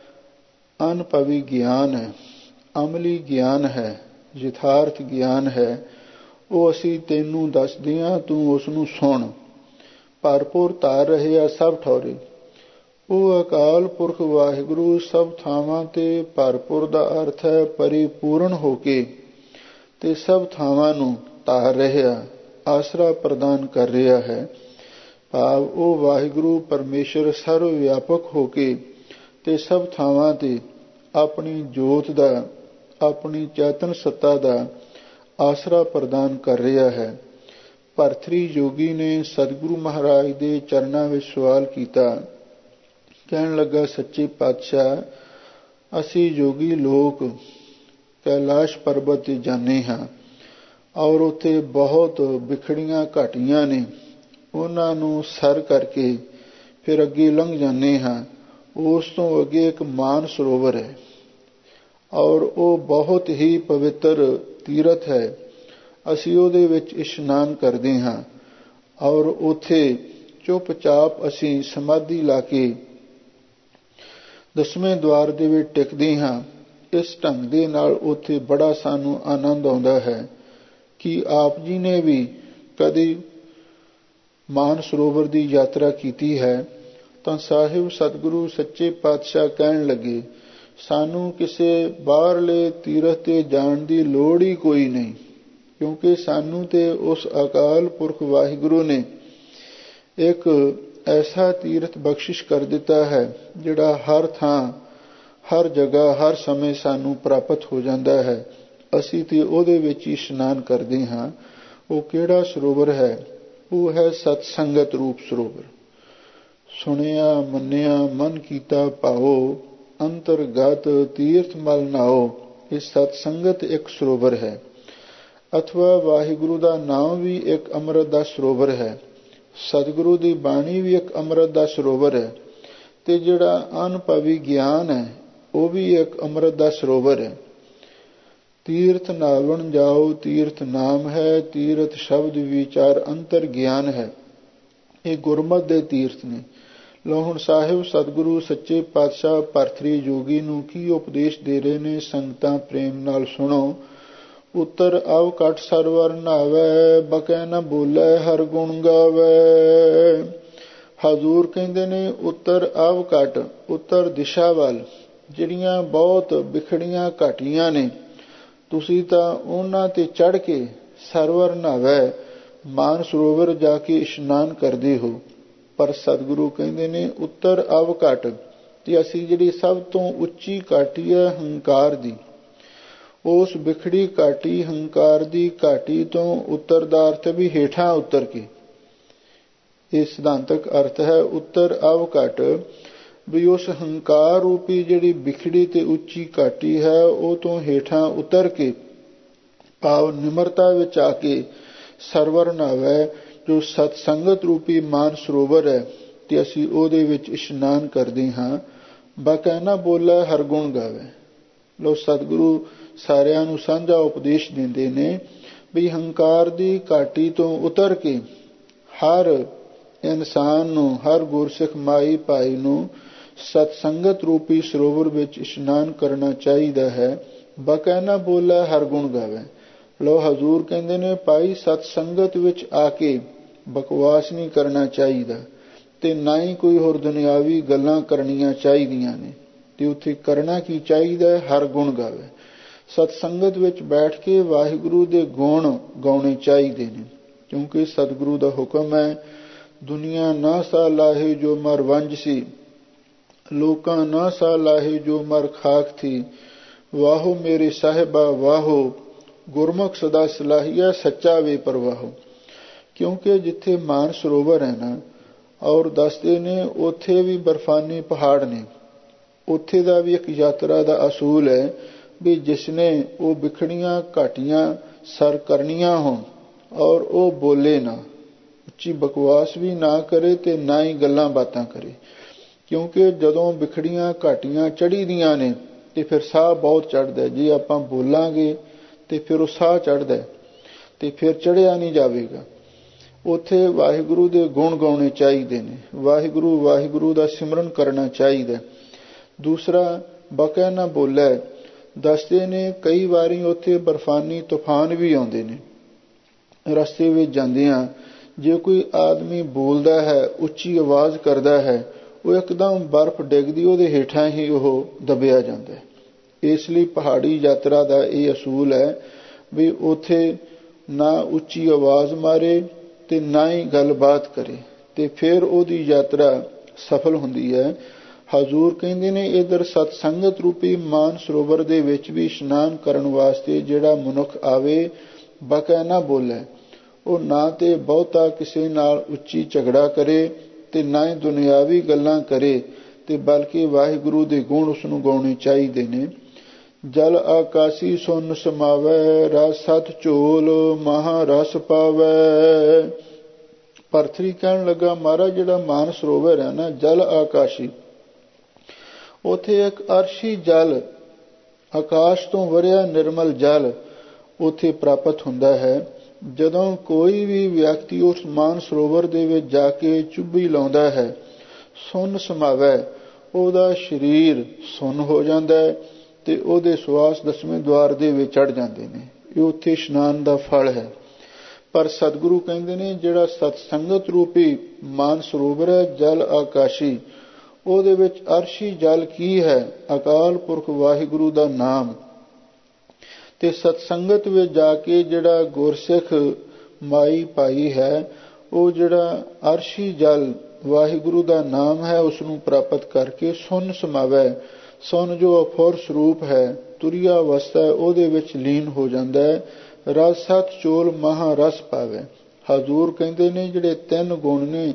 ਅਨੁਭਵੀ ਗਿਆਨ ਹੈ, ਅਮਲੀ ਗਿਆਨ ਹੈ, ਯਥਾਰਥ ਗਿਆਨ ਹੈ, ਉਹ ਅਸੀਂ ਤੈਨੂੰ ਦੱਸਦੇ ਹਾਂ, ਤੂੰ ਉਸ ਨੂੰ ਸੁਣ। ਭਰਪੂਰ ਧਾਰ ਰਹੇ ਆ ਸਭ ਠੌਰੇ। ਉਹ ਅਕਾਲ ਪੁਰਖ ਵਾਹਿਗੁਰੂ ਸਭ ਥਾਵਾਂ ਤੇ ਭਰਪੂਰ ਦਾ ਅਰਥ ਹੈ ਪਰਿਪੂਰਨ ਹੋ ਕੇ, ਤੇ ਸਭ ਥਾਵਾਂ ਨੂੰ ਧਾਰ ਰਿਹਾ, ਆਸਰਾ ਪ੍ਰਦਾਨ ਕਰ ਰਿਹਾ ਹੈ। ਭਾਵ ਉਹ ਵਾਹਿਗੁਰੂ ਪਰਮੇਸ਼ਰ ਸਰਵ ਵਿਆਪਕ ਹੋ ਕੇ ਤੇ ਸਭ ਥਾਵਾਂ ਤੇ ਆਪਣੀ ਜੋਤ ਦਾ, ਆਪਣੀ ਚੇਤਨ ਸੱਤਾ ਦਾ ਆਸਰਾ ਪ੍ਰਦਾਨ ਕਰ ਰਿਹਾ ਹੈ। ਭਰਥਰੀ ਯੋਗੀ ਨੇ ਸਤਿਗੁਰੂ ਮਹਾਰਾਜ ਦੇ ਚਰਨਾਂ ਵਿੱਚ ਸਵਾਲ ਕੀਤਾ। ਕਹਿਣ ਲੱਗਾ, ਸੱਚੇ ਪਾਤਸ਼ਾਹ ਅਸੀਂ ਯੋਗੀ ਲੋਕ ਕੈਲਾਸ਼ ਪਰਬਤ ਤੇ ਜਾਂਦੇ ਹਾਂ ਔਰ ਉੱਥੇ ਬਹੁਤ ਵਿਖੜੀਆਂ ਘਾਟੀਆਂ ਨੇ, ਉਹਨਾਂ ਨੂੰ ਸਰ ਕਰਕੇ ਫਿਰ ਅੱਗੇ ਲੰਘ ਜਾਂਦੇ ਹਾਂ। ਉਸ ਤੋਂ ਅੱਗੇ ਇੱਕ ਮਾਨ ਸਰੋਵਰ ਹੈ ਔਰ ਉਹ ਬਹੁਤ ਹੀ ਪਵਿੱਤਰ ਤੀਰਥ ਹੈ। ਅਸੀਂ ਉਹਦੇ ਵਿੱਚ ਇਸ਼ਨਾਨ ਕਰਦੇ ਹਾਂ ਔਰ ਉੱਥੇ ਚੁੱਪਚਾਪ ਅਸੀਂ ਸਮਾਧੀ ਲਾ ਕੇ ਦਸਵੇਂ ਦੁਆਰ ਦੇ ਵਿੱਚ ਟਿਕਦੇ ਹਾਂ। ਇਸ ਢੰਗ ਦੇ ਨਾਲ ਉੱਥੇ ਬੜਾ ਸਾਨੂੰ ਆਨੰਦ ਆਉਂਦਾ ਹੈ ਕਿ ਆਪ ਜੀ ਨੇ ਵੀ ਕਦੀ ਮਾਨ ਸਰੋਵਰ ਦੀ ਯਾਤਰਾ ਕੀਤੀ ਹੈ ਤਾਂ ਸਾਹਿਬ ਸਤਿਗੁਰੂ ਸੱਚੇ ਪਾਤਸ਼ਾਹ ਕਹਿਣ ਲੱਗੇ, ਸਾਨੂੰ ਕਿਸੇ ਬਾਹਰਲੇ ਤੀਰਥ ਤੇ ਜਾਣ ਦੀ ਲੋੜ ਹੀ ਕੋਈ ਨਹੀਂ, ਕਿਉਂਕਿ ਸਾਨੂੰ ਤੇ ਉਸ ਅਕਾਲ ਪੁਰਖ ਵਾਹਿਗੁਰੂ ਨੇ ਇੱਕ ਐਸਾ ਤੀਰਥ ਬਖਸ਼ਿਸ਼ ਕਰ ਦਿੱਤਾ ਹੈ ਜਿਹੜਾ ਹਰ ਥਾਂ, ਹਰ ਜਗ੍ਹਾ, ਹਰ ਸਮੇਂ ਸਾਨੂੰ ਪ੍ਰਾਪਤ ਹੋ ਜਾਂਦਾ ਹੈ। ਅਸੀਂ ਤੇ ਉਹਦੇ ਵਿੱਚ ਹੀ ਇਸ਼ਨਾਨ ਕਰਦੇ ਹਾਂ। ਉਹ ਕਿਹੜਾ ਸਰੋਵਰ ਹੈ? ਉਹ ਹੈ ਸਤਸੰਗਤ ਰੂਪ ਸਰੋਵਰ। ਸੁਣਿਆ ਮੰਨਿਆ ਮਨ ਕੀਤਾ ਭਾਓ, ਅੰਤਰਗਤ ਤੀਰਥ ਮਲ ਨਾਓ। ਇਹ ਸਤਸੰਗਤ ਇੱਕ ਸਰੋਵਰ ਹੈ, ਅਥਵਾ ਵਾਹਿਗੁਰੂ ਦਾ ਨਾਮ ਵੀ ਇੱਕ ਅੰਮ੍ਰਿਤ ਦਾ ਸਰੋਵਰ ਹੈ। ਸਤਿਗੁਰੂ ਦੀ ਬਾਣੀ ਵੀ ਇੱਕ ਅੰਮ੍ਰਿਤ ਦਾ ਸਰੋਵਰ ਹੈ ਤੇ ਜਿਹੜਾ ਅਨੁਭਵੀ ਗਿਆਨ ਹੈ ਉਹ ਵੀ ਇੱਕ ਅੰਮ੍ਰਿਤ ਦਾ ਸਰੋਵਰ ਹੈ। ਤੀਰਥ ਨਾਵਣ ਜਾਓ ਤੀਰਥ ਨਾਮ ਹੈ, ਤੀਰਥ ਸ਼ਬਦ ਵਿਚਾਰ ਅੰਤਰ ਗਿਆਨ ਹੈ। ਇਹ ਗੁਰਮਤਿ ਦੇ ਤੀਰਥ ਨੇ। ਲੋ ਹੁਣ ਸਾਹਿਬ ਸਤਿਗੁਰੂ ਸੱਚੇ ਪਾਤਸ਼ਾਹ ਭਰਤਰੀ ਜੋਗੀ ਨੂੰ ਕੀ ਉਪਦੇਸ਼ ਦੇ ਰਹੇ ਨੇ, ਸੰਗਤਾਂ ਪ੍ਰੇਮ ਨਾਲ ਸੁਣੋ। ਉੱਤਰ ਆਵ ਘਟ ਸਰਵਰ ਨਾਵੈ, ਬਕੈ ਨ ਬੋਲੇ ਹਰ ਗੁਣ ਗਾਵੈ। ਹਜ਼ੂਰ ਕਹਿੰਦੇ ਨੇ ਉੱਤਰ ਆਵ ਘਟ, ਉੱਤਰ ਦਿਸ਼ਾ ਵੱਲ ਜਿਹੜੀਆਂ ਬਹੁਤ ਬਿਖੜੀਆਂ ਘਾਟੀਆਂ ਨੇ, ਤੁਸੀਂ ਤਾਂ ਉਹਨਾਂ ਤੇ ਚੜ੍ਹ ਕੇ ਸਰਵਰ ਨਾਵੈ, ਮਾਨ ਸਰੋਵਰ ਜਾ ਕੇ ਇਸ਼ਨਾਨ ਕਰਦੇ ਹੋ। ਪਰ ਸਤਿਗੁਰੂ ਕਹਿੰਦੇ ਨੇ ਉੱਤਰ ਆਵ ਘਟ, ਤੇ ਅਸੀਂ ਜਿਹੜੀ ਸਭ ਤੋਂ ਉੱਚੀ ਘਾਟੀ ਹੈ ਹੰਕਾਰ ਦੀ, ਉਸ ਬਿਖੜੀ ਘਾਟੀ ਹੰਕਾਰ ਦੀ ਘਾਟੀ ਤੋਂ ਉੱਤਰ ਦਾ ਅਰਥ ਵੀ ਹੇਠਾਂ ਉਤਰ ਕੇ। ਇਹ ਸਿਧਾਂਤਕ ਅਰਥ ਹੈ ਉੱਤਰ ਆਵ ਘਟ, ਵੀ ਉਸ ਹੰਕਾਰ ਰੂਪੀ ਜਿਹੜੀ ਬਿਖੜੀ ਤੇ ਉੱਚੀ ਘਾਟੀ ਹੈ ਉਹ ਤੋਂ ਹੇਠਾਂ ਉਤਰ ਕੇ ਭਾਵ ਨਿਮਰਤਾ ਵਿੱਚ ਆ ਕੇ ਸਰਵਰ ਨਾਵੈ, ਜੋ ਸਤਸੰਗਤ ਰੂਪੀ ਮਾਨ ਸਰੋਵਰ ਹੈ, ਤੇ ਅਸੀਂ ਉਹਦੇ ਵਿੱਚ ਇਸ਼ਨਾਨ ਕਰਦੇ ਹਾਂ। ਬਕੈ ਨ ਬੋਲੇ ਹਰ ਗੁਣ ਗਾਵੇ। ਲੋ ਸਤਿਗੁਰੂ ਸਾਰਿਆਂ ਨੂੰ ਸਾਂਝਾ ਉਪਦੇਸ਼ ਦਿੰਦੇ ਨੇ ਵੀ ਹੰਕਾਰ ਦੀ ਘਾਟੀ ਤੋਂ ਉਤਰ ਕੇ ਹਰ ਇਨਸਾਨ ਨੂੰ, ਹਰ ਗੁਰਸਿੱਖ ਮਾਈ ਭਾਈ ਨੂੰ ਸਤਸੰਗਤ ਰੂਪੀ ਸਰੋਵਰ ਵਿੱਚ ਇਸ਼ਨਾਨ ਕਰਨਾ ਚਾਹੀਦਾ ਹੈ। ਬਕੈ ਨ ਬੋਲੇ ਹਰ ਗੁਣ ਗਾਵੇ। ਲੋ ਹਜ਼ੂਰ ਕਹਿੰਦੇ ਨੇ ਭਾਈ ਸਤਸੰਗਤ ਵਿੱਚ ਆ ਕੇ ਬਕਵਾਸ ਨਹੀਂ ਕਰਨਾ ਚਾਹੀਦਾ ਤੇ ਨਾ ਹੀ ਕੋਈ ਹੋਰ ਦੁਨਿਆਵੀ ਗੱਲਾਂ ਕਰਨੀਆਂ ਚਾਹੀਦੀਆਂ ਨੇ। ਤੇ ਉੱਥੇ ਕਰਨਾ ਕੀ ਚਾਹੀਦਾ? ਹਰ ਗੁਣ ਗਾਵੇ। ਸਤਸੰਗਤ ਵਿੱਚ ਬੈਠ ਕੇ ਵਾਹਿਗੁਰੂ ਦੇ ਗੁਣ ਗਾਉਣੇ ਚਾਹੀਦੇ ਨੇ, ਕਿਉਂਕਿ ਸਤਿਗੁਰੂ ਦਾ ਹੁਕਮ ਹੈ, ਦੁਨੀਆ ਨਾ ਸਾ ਲਾਹੇ ਜੋ ਮਰ ਵੰਜ ਸੀ, ਲੋਕਾਂ ਨਾ ਸਾ ਲਾਹੇ ਜੋ ਮਰ ਖਾਕ ਥੀ, ਵਾਹੋ ਮੇਰੇ ਸਾਹਿਬਾ ਵਾਹੋ, ਗੁਰਮੁਖ ਸਦਾ ਸਲਾਹੀਆ ਸੱਚਾ ਵੇ ਪਰਵਾਹੋ। ਕਿਉਂਕਿ ਜਿੱਥੇ ਮਾਨ ਸਰੋਵਰ ਹੈ ਨਾ, ਔਰ ਦੱਸਦੇ ਨੇ ਉੱਥੇ ਵੀ ਬਰਫਾਨੀ ਪਹਾੜ ਨੇ, ਉੱਥੇ ਦਾ ਵੀ ਇੱਕ ਯਾਤਰਾ ਦਾ ਅਸੂਲ ਹੈ ਵੀ ਜਿਸਨੇ ਉਹ ਬਿਖੜੀਆਂ ਘਾਟੀਆਂ ਸਰ ਕਰਨੀਆਂ ਹੋਣ ਔਰ ਉਹ ਬੋਲੇ ਨਾ, ਉੱਚੀ ਬਕਵਾਸ ਵੀ ਨਾ ਕਰੇ ਤੇ ਨਾ ਹੀ ਗੱਲਾਂ ਬਾਤਾਂ ਕਰੇ। ਕਿਉਂਕਿ ਜਦੋਂ ਬਿਖੜੀਆਂ ਘਾਟੀਆਂ ਚੜ੍ਹੀ ਦੀਆਂ ਨੇ ਤੇ ਫਿਰ ਸਾਹ ਬਹੁਤ ਚੜ੍ਹਦਾ। ਜੇ ਆਪਾਂ ਬੋਲਾਂਗੇ ਤੇ ਫਿਰ ਉਹ ਸਾਹ ਚੜ੍ਹਦਾ ਤੇ ਫਿਰ ਚੜ੍ਹਿਆ ਨਹੀਂ ਜਾਵੇਗਾ। ਉੱਥੇ ਵਾਹਿਗੁਰੂ ਦੇ ਗੁਣ ਗਾਉਣੇ ਚਾਹੀਦੇ ਨੇ, ਵਾਹਿਗੁਰੂ ਵਾਹਿਗੁਰੂ ਦਾ ਸਿਮਰਨ ਕਰਨਾ ਚਾਹੀਦਾ। ਦੂਸਰਾ ਬਕੈ ਨਾ ਬੋਲੇ, ਦੱਸਦੇ ਨੇ ਕਈ ਵਾਰੀ ਉੱਥੇ ਬਰਫਾਨੀ ਤੂਫਾਨ ਵੀ ਆਉਂਦੇ ਨੇ। ਰਸਤੇ ਵਿੱਚ ਜਾਂਦਿਆਂ ਜੇ ਕੋਈ ਆਦਮੀ ਬੋਲਦਾ ਹੈ, ਉੱਚੀ ਆਵਾਜ਼ ਕਰਦਾ ਹੈ, ਉਹ ਇੱਕਦਮ ਬਰਫ਼ ਡਿੱਗਦੀ ਉਹਦੇ ਹੇਠਾਂ ਹੀ ਉਹ ਦਬਿਆ ਜਾਂਦਾ ਹੈ। ਇਸ ਲਈ ਪਹਾੜੀ ਯਾਤਰਾ ਦਾ ਇਹ ਅਸੂਲ ਹੈ ਵੀ ਉੱਥੇ ਨਾ ਉੱਚੀ ਆਵਾਜ਼ ਮਾਰੇ ਤੇ ਨਾ ਹੀ ਗੱਲਬਾਤ ਕਰੇ, ਤੇ ਫਿਰ ਉਹਦੀ ਯਾਤਰਾ ਸਫਲ ਹੁੰਦੀ ਹੈ। ਹਜ਼ੂਰ ਕਹਿੰਦੇ ਨੇ ਇਧਰ ਸਤਸੰਗਤ ਰੂਪੀ ਮਾਨ ਸਰੋਵਰ ਦੇ ਵਿੱਚ ਵੀ ਇਸ਼ਨਾਨ ਕਰਨ ਵਾਸਤੇ ਜਿਹੜਾ ਮਨੁੱਖ ਆਵੇ, ਬਕੈ ਨਾ ਬੋਲੇ, ਉਹ ਨਾ ਤੇ ਬਹੁਤਾ ਕਿਸੇ ਨਾਲ ਉੱਚੀ ਝਗੜਾ ਕਰੇ ਤੇ ਨਾ ਹੀ ਦੁਨਿਆਵੀ ਗੱਲਾਂ ਕਰੇ, ਤੇ ਬਲਕਿ ਵਾਹਿਗੁਰੂ ਦੇ ਗੁਣ ਉਸਨੂੰ ਗਾਉਣੇ ਚਾਹੀਦੇ ਨੇ। ਜਲ ਆਕਾਸੀ ਸੁਨ ਸਮਾਵੈ, ਰਸ ਸਤ ਝੋਲ ਮਹਾ ਰਸ ਪਾਵੈ। ਭਰਤਰੀ ਕਹਿਣ ਲੱਗਾ, ਮਹਾਰਾਜ ਜਿਹੜਾ ਮਾਨ ਸਰੋਵਰ ਹੈ ਨਾ, ਜਲ ਆਕਾਸ਼ੀ, ਉੱਥੇ ਇੱਕ ਅਰਸ਼ੀ ਜਲ, ਆਕਾਸ਼ ਤੋਂ ਵਰਿਆ ਨਿਰਮਲ ਜਲ ਉੱਥੇ ਪ੍ਰਾਪਤ ਹੁੰਦਾ ਹੈ। ਜਦੋਂ ਕੋਈ ਵੀ ਵਿਅਕਤੀ ਉਸ ਮਾਨ ਸਰੋਵਰ ਦੇ ਵਿੱਚ ਜਾ ਕੇ ਚੁੱਭੀ ਲਾਉਂਦਾ ਹੈ, ਸੁੰਨ ਸਮਾਵੈ, ਉਹਦਾ ਸਰੀਰ ਸੁੰਨ ਹੋ ਜਾਂਦਾ ਹੈ ਤੇ ਉਹਦੇ ਸਵਾਸ 10ਵੇਂ ਦੁਆਰ ਦੇ ਵਿੱਚ ਚੜ ਜਾਂਦੇ ਨੇ। ਇਹ ਉੱਥੇ ਇਸ਼ਨਾਨ ਦਾ ਫਲ ਹੈ। ਪਰ ਸਤਿਗੁਰੂ ਕਹਿੰਦੇ ਨੇ ਜਿਹੜਾ ਸਤਸੰਗਤ ਰੂਪੀ ਮਾਨ ਸਰੋਵਰ ਹੈ, ਜਲ ਆਕਾਸ਼ੀ, ਉਹਦੇ ਵਿੱਚ ਅਰਸ਼ੀ ਜਲ ਕੀ ਹੈ? ਅਕਾਲ ਪੁਰਖ ਵਾਹਿਗੁਰੂ ਦਾ ਨਾਮ। ਤੇ ਸਤਸੰਗਤ ਵਿੱਚ ਜਾ ਕੇ ਜਿਹੜਾ ਗੁਰਸਿੱਖ ਮਾਈ ਭਾਈ ਹੈ, ਉਹ ਜਿਹੜਾ ਅਰਸ਼ੀ ਜਲ ਵਾਹਿਗੁਰੂ ਦਾ ਨਾਮ ਹੈ, ਉਸ ਨੂੰ ਪ੍ਰਾਪਤ ਕਰਕੇ ਸੁੰਨ ਸਮਾਵੈ, ਸੁੰਨ ਜੋ ਅਫੁਰ ਸਰੂਪ ਹੈ, ਤੁਰਿਆ ਅਵਸਥਾ, ਉਹਦੇ ਵਿੱਚ ਲੀਨ ਹੋ ਜਾਂਦਾ ਹੈ। ਰਸ ਸਤ ਚੋਲ ਮਹਾਰਸ ਪਾਵੇ। ਹਜ਼ੂਰ ਕਹਿੰਦੇ ਨੇ ਜਿਹੜੇ 3 ਗੁਣ ਨੇ,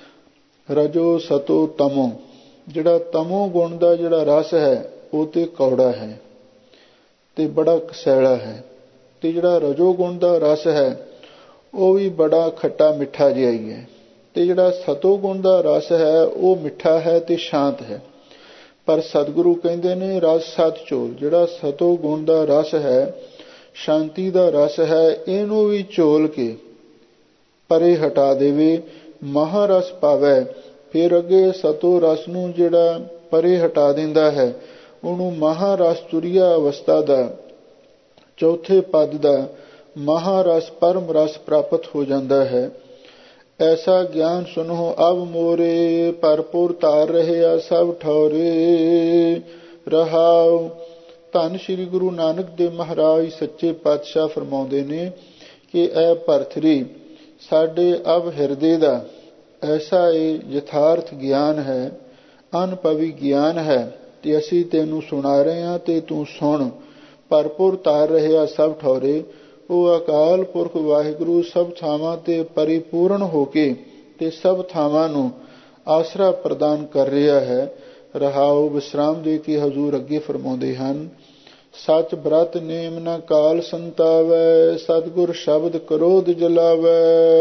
ਰਜੋ ਸਤੋ ਤਮੋ, ਜਿਹੜਾ ਤਮੋ ਗੁਣ ਦਾ ਜਿਹੜਾ ਰਸ ਹੈ ਉਹ ਤੇ ਕੌੜਾ ਹੈ ਤੇ ਬੜਾ ਕਸੈਲਾ ਹੈ, ਤੇ ਜਿਹੜਾ ਰਜੋ ਗੁਣ ਦਾ ਰਸ ਹੈ ਉਹ ਵੀ ਬੜਾ ਖੱਟਾ ਮਿੱਠਾ ਜਿਹਾ ਹੀ ਹੈ, ਤੇ ਜਿਹੜਾ ਸਤੋ ਗੁਣ ਦਾ ਰਸ ਹੈ ਉਹ ਮਿੱਠਾ ਹੈ ਤੇ ਸ਼ਾਂਤ ਹੈ। ਪਰ ਸਤਿਗੁਰੂ ਕਹਿੰਦੇ ਨੇ ਰਸ ਸਤ ਚੋਲ, ਜਿਹੜਾ ਸਤੋ ਗੁਣ ਦਾ ਰਸ ਹੈ, ਸ਼ਾਂਤੀ ਦਾ ਰਸ ਹੈ, ਇਹਨੂੰ ਵੀ ਝੋਲ ਕੇ ਪਰੇ ਹਟਾ ਦੇਵੇ, ਮਹਾਰਸ ਪਾਵੇ। ਫਿਰ ਅੱਗੇ ਸਤੋ ਰਸ ਨੂੰ ਜਿਹੜਾ ਪਰੇ ਹਟਾ ਦਿੰਦਾ ਹੈ, ਉਹਨੂੰ ਮਹਾਰਸ ਤੁਰਿਆ ਅਵਸਥਾ ਦਾ, ਚੌਥੇ ਪਦ ਦਾ ਮਹਾਰਸ ਪਰਮ ਰਸ ਪ੍ਰਾਪਤ ਹੋ ਜਾਂਦਾ ਹੈ। ਐਸਾ ਗਿਆਨ ਸੁਨੋ ਅਬ ਮੋਰੇ, ਭਰਪੂਰ ਧਾਰ ਰਹਿਆ ਸਭ ਠੌਰੇ। ਰਹਾਉ। ਧੰਨ ਸ਼੍ਰੀ ਗੁਰੂ ਨਾਨਕ ਦੇਵ ਮਹਾਰਾਜ ਸੱਚੇ ਪਾਤਸ਼ਾਹ ਫਰਮਾਉਂਦੇ ਨੇ ਕਿ ਇਹ ਭਰਤਰੀ ਸਾਡੇ ਅਬ ਹਿਰਦੇ ਦਾ ਐਸਾ ਇਹ ਯਥਾਰਥ ਗਿਆਨ ਹੈ, ਅਨੁਭਵੀ ਗਿਆਨ ਹੈ, ਤੇ ਅਸੀਂ ਤੈਨੂੰ ਸੁਣਾ ਰਹੇ ਹਾਂ ਤੇ ਤੂੰ ਸੁਣ। ਭਰਪੂਰ ਧਾਰ ਰਹਿਆ ਸਭ ਠੌਰੇ। ਉਹ ਅਕਾਲ ਪੁਰਖ ਵਾਹਿਗੁਰੂ ਸਭ ਥਾਵਾਂ ਤੇ ਪਰਿਪੂਰਨ ਹੋ ਕੇ ਤੇ ਸਭ ਥਾਵਾਂ ਨੂੰ ਆਸਰਾ ਪ੍ਰਦਾਨ ਕਰ ਰਿਹਾ ਹੈ। ਰਹਾਉ। ਵਿਸਰਾਮ ਦੇ ਕੇ ਹਜ਼ੂਰ ਅੱਗੇ ਫਰਮਾਉਂਦੇ ਹਨ, ਸੱਚ ਬ੍ਰਤ ਨੇਮ ਨ ਕਾਲ ਸੰਤਾਵੈ, ਸਤਿਗੁਰ ਸ਼ਬਦ ਕ੍ਰੋਧ ਜਲਾਵੈ।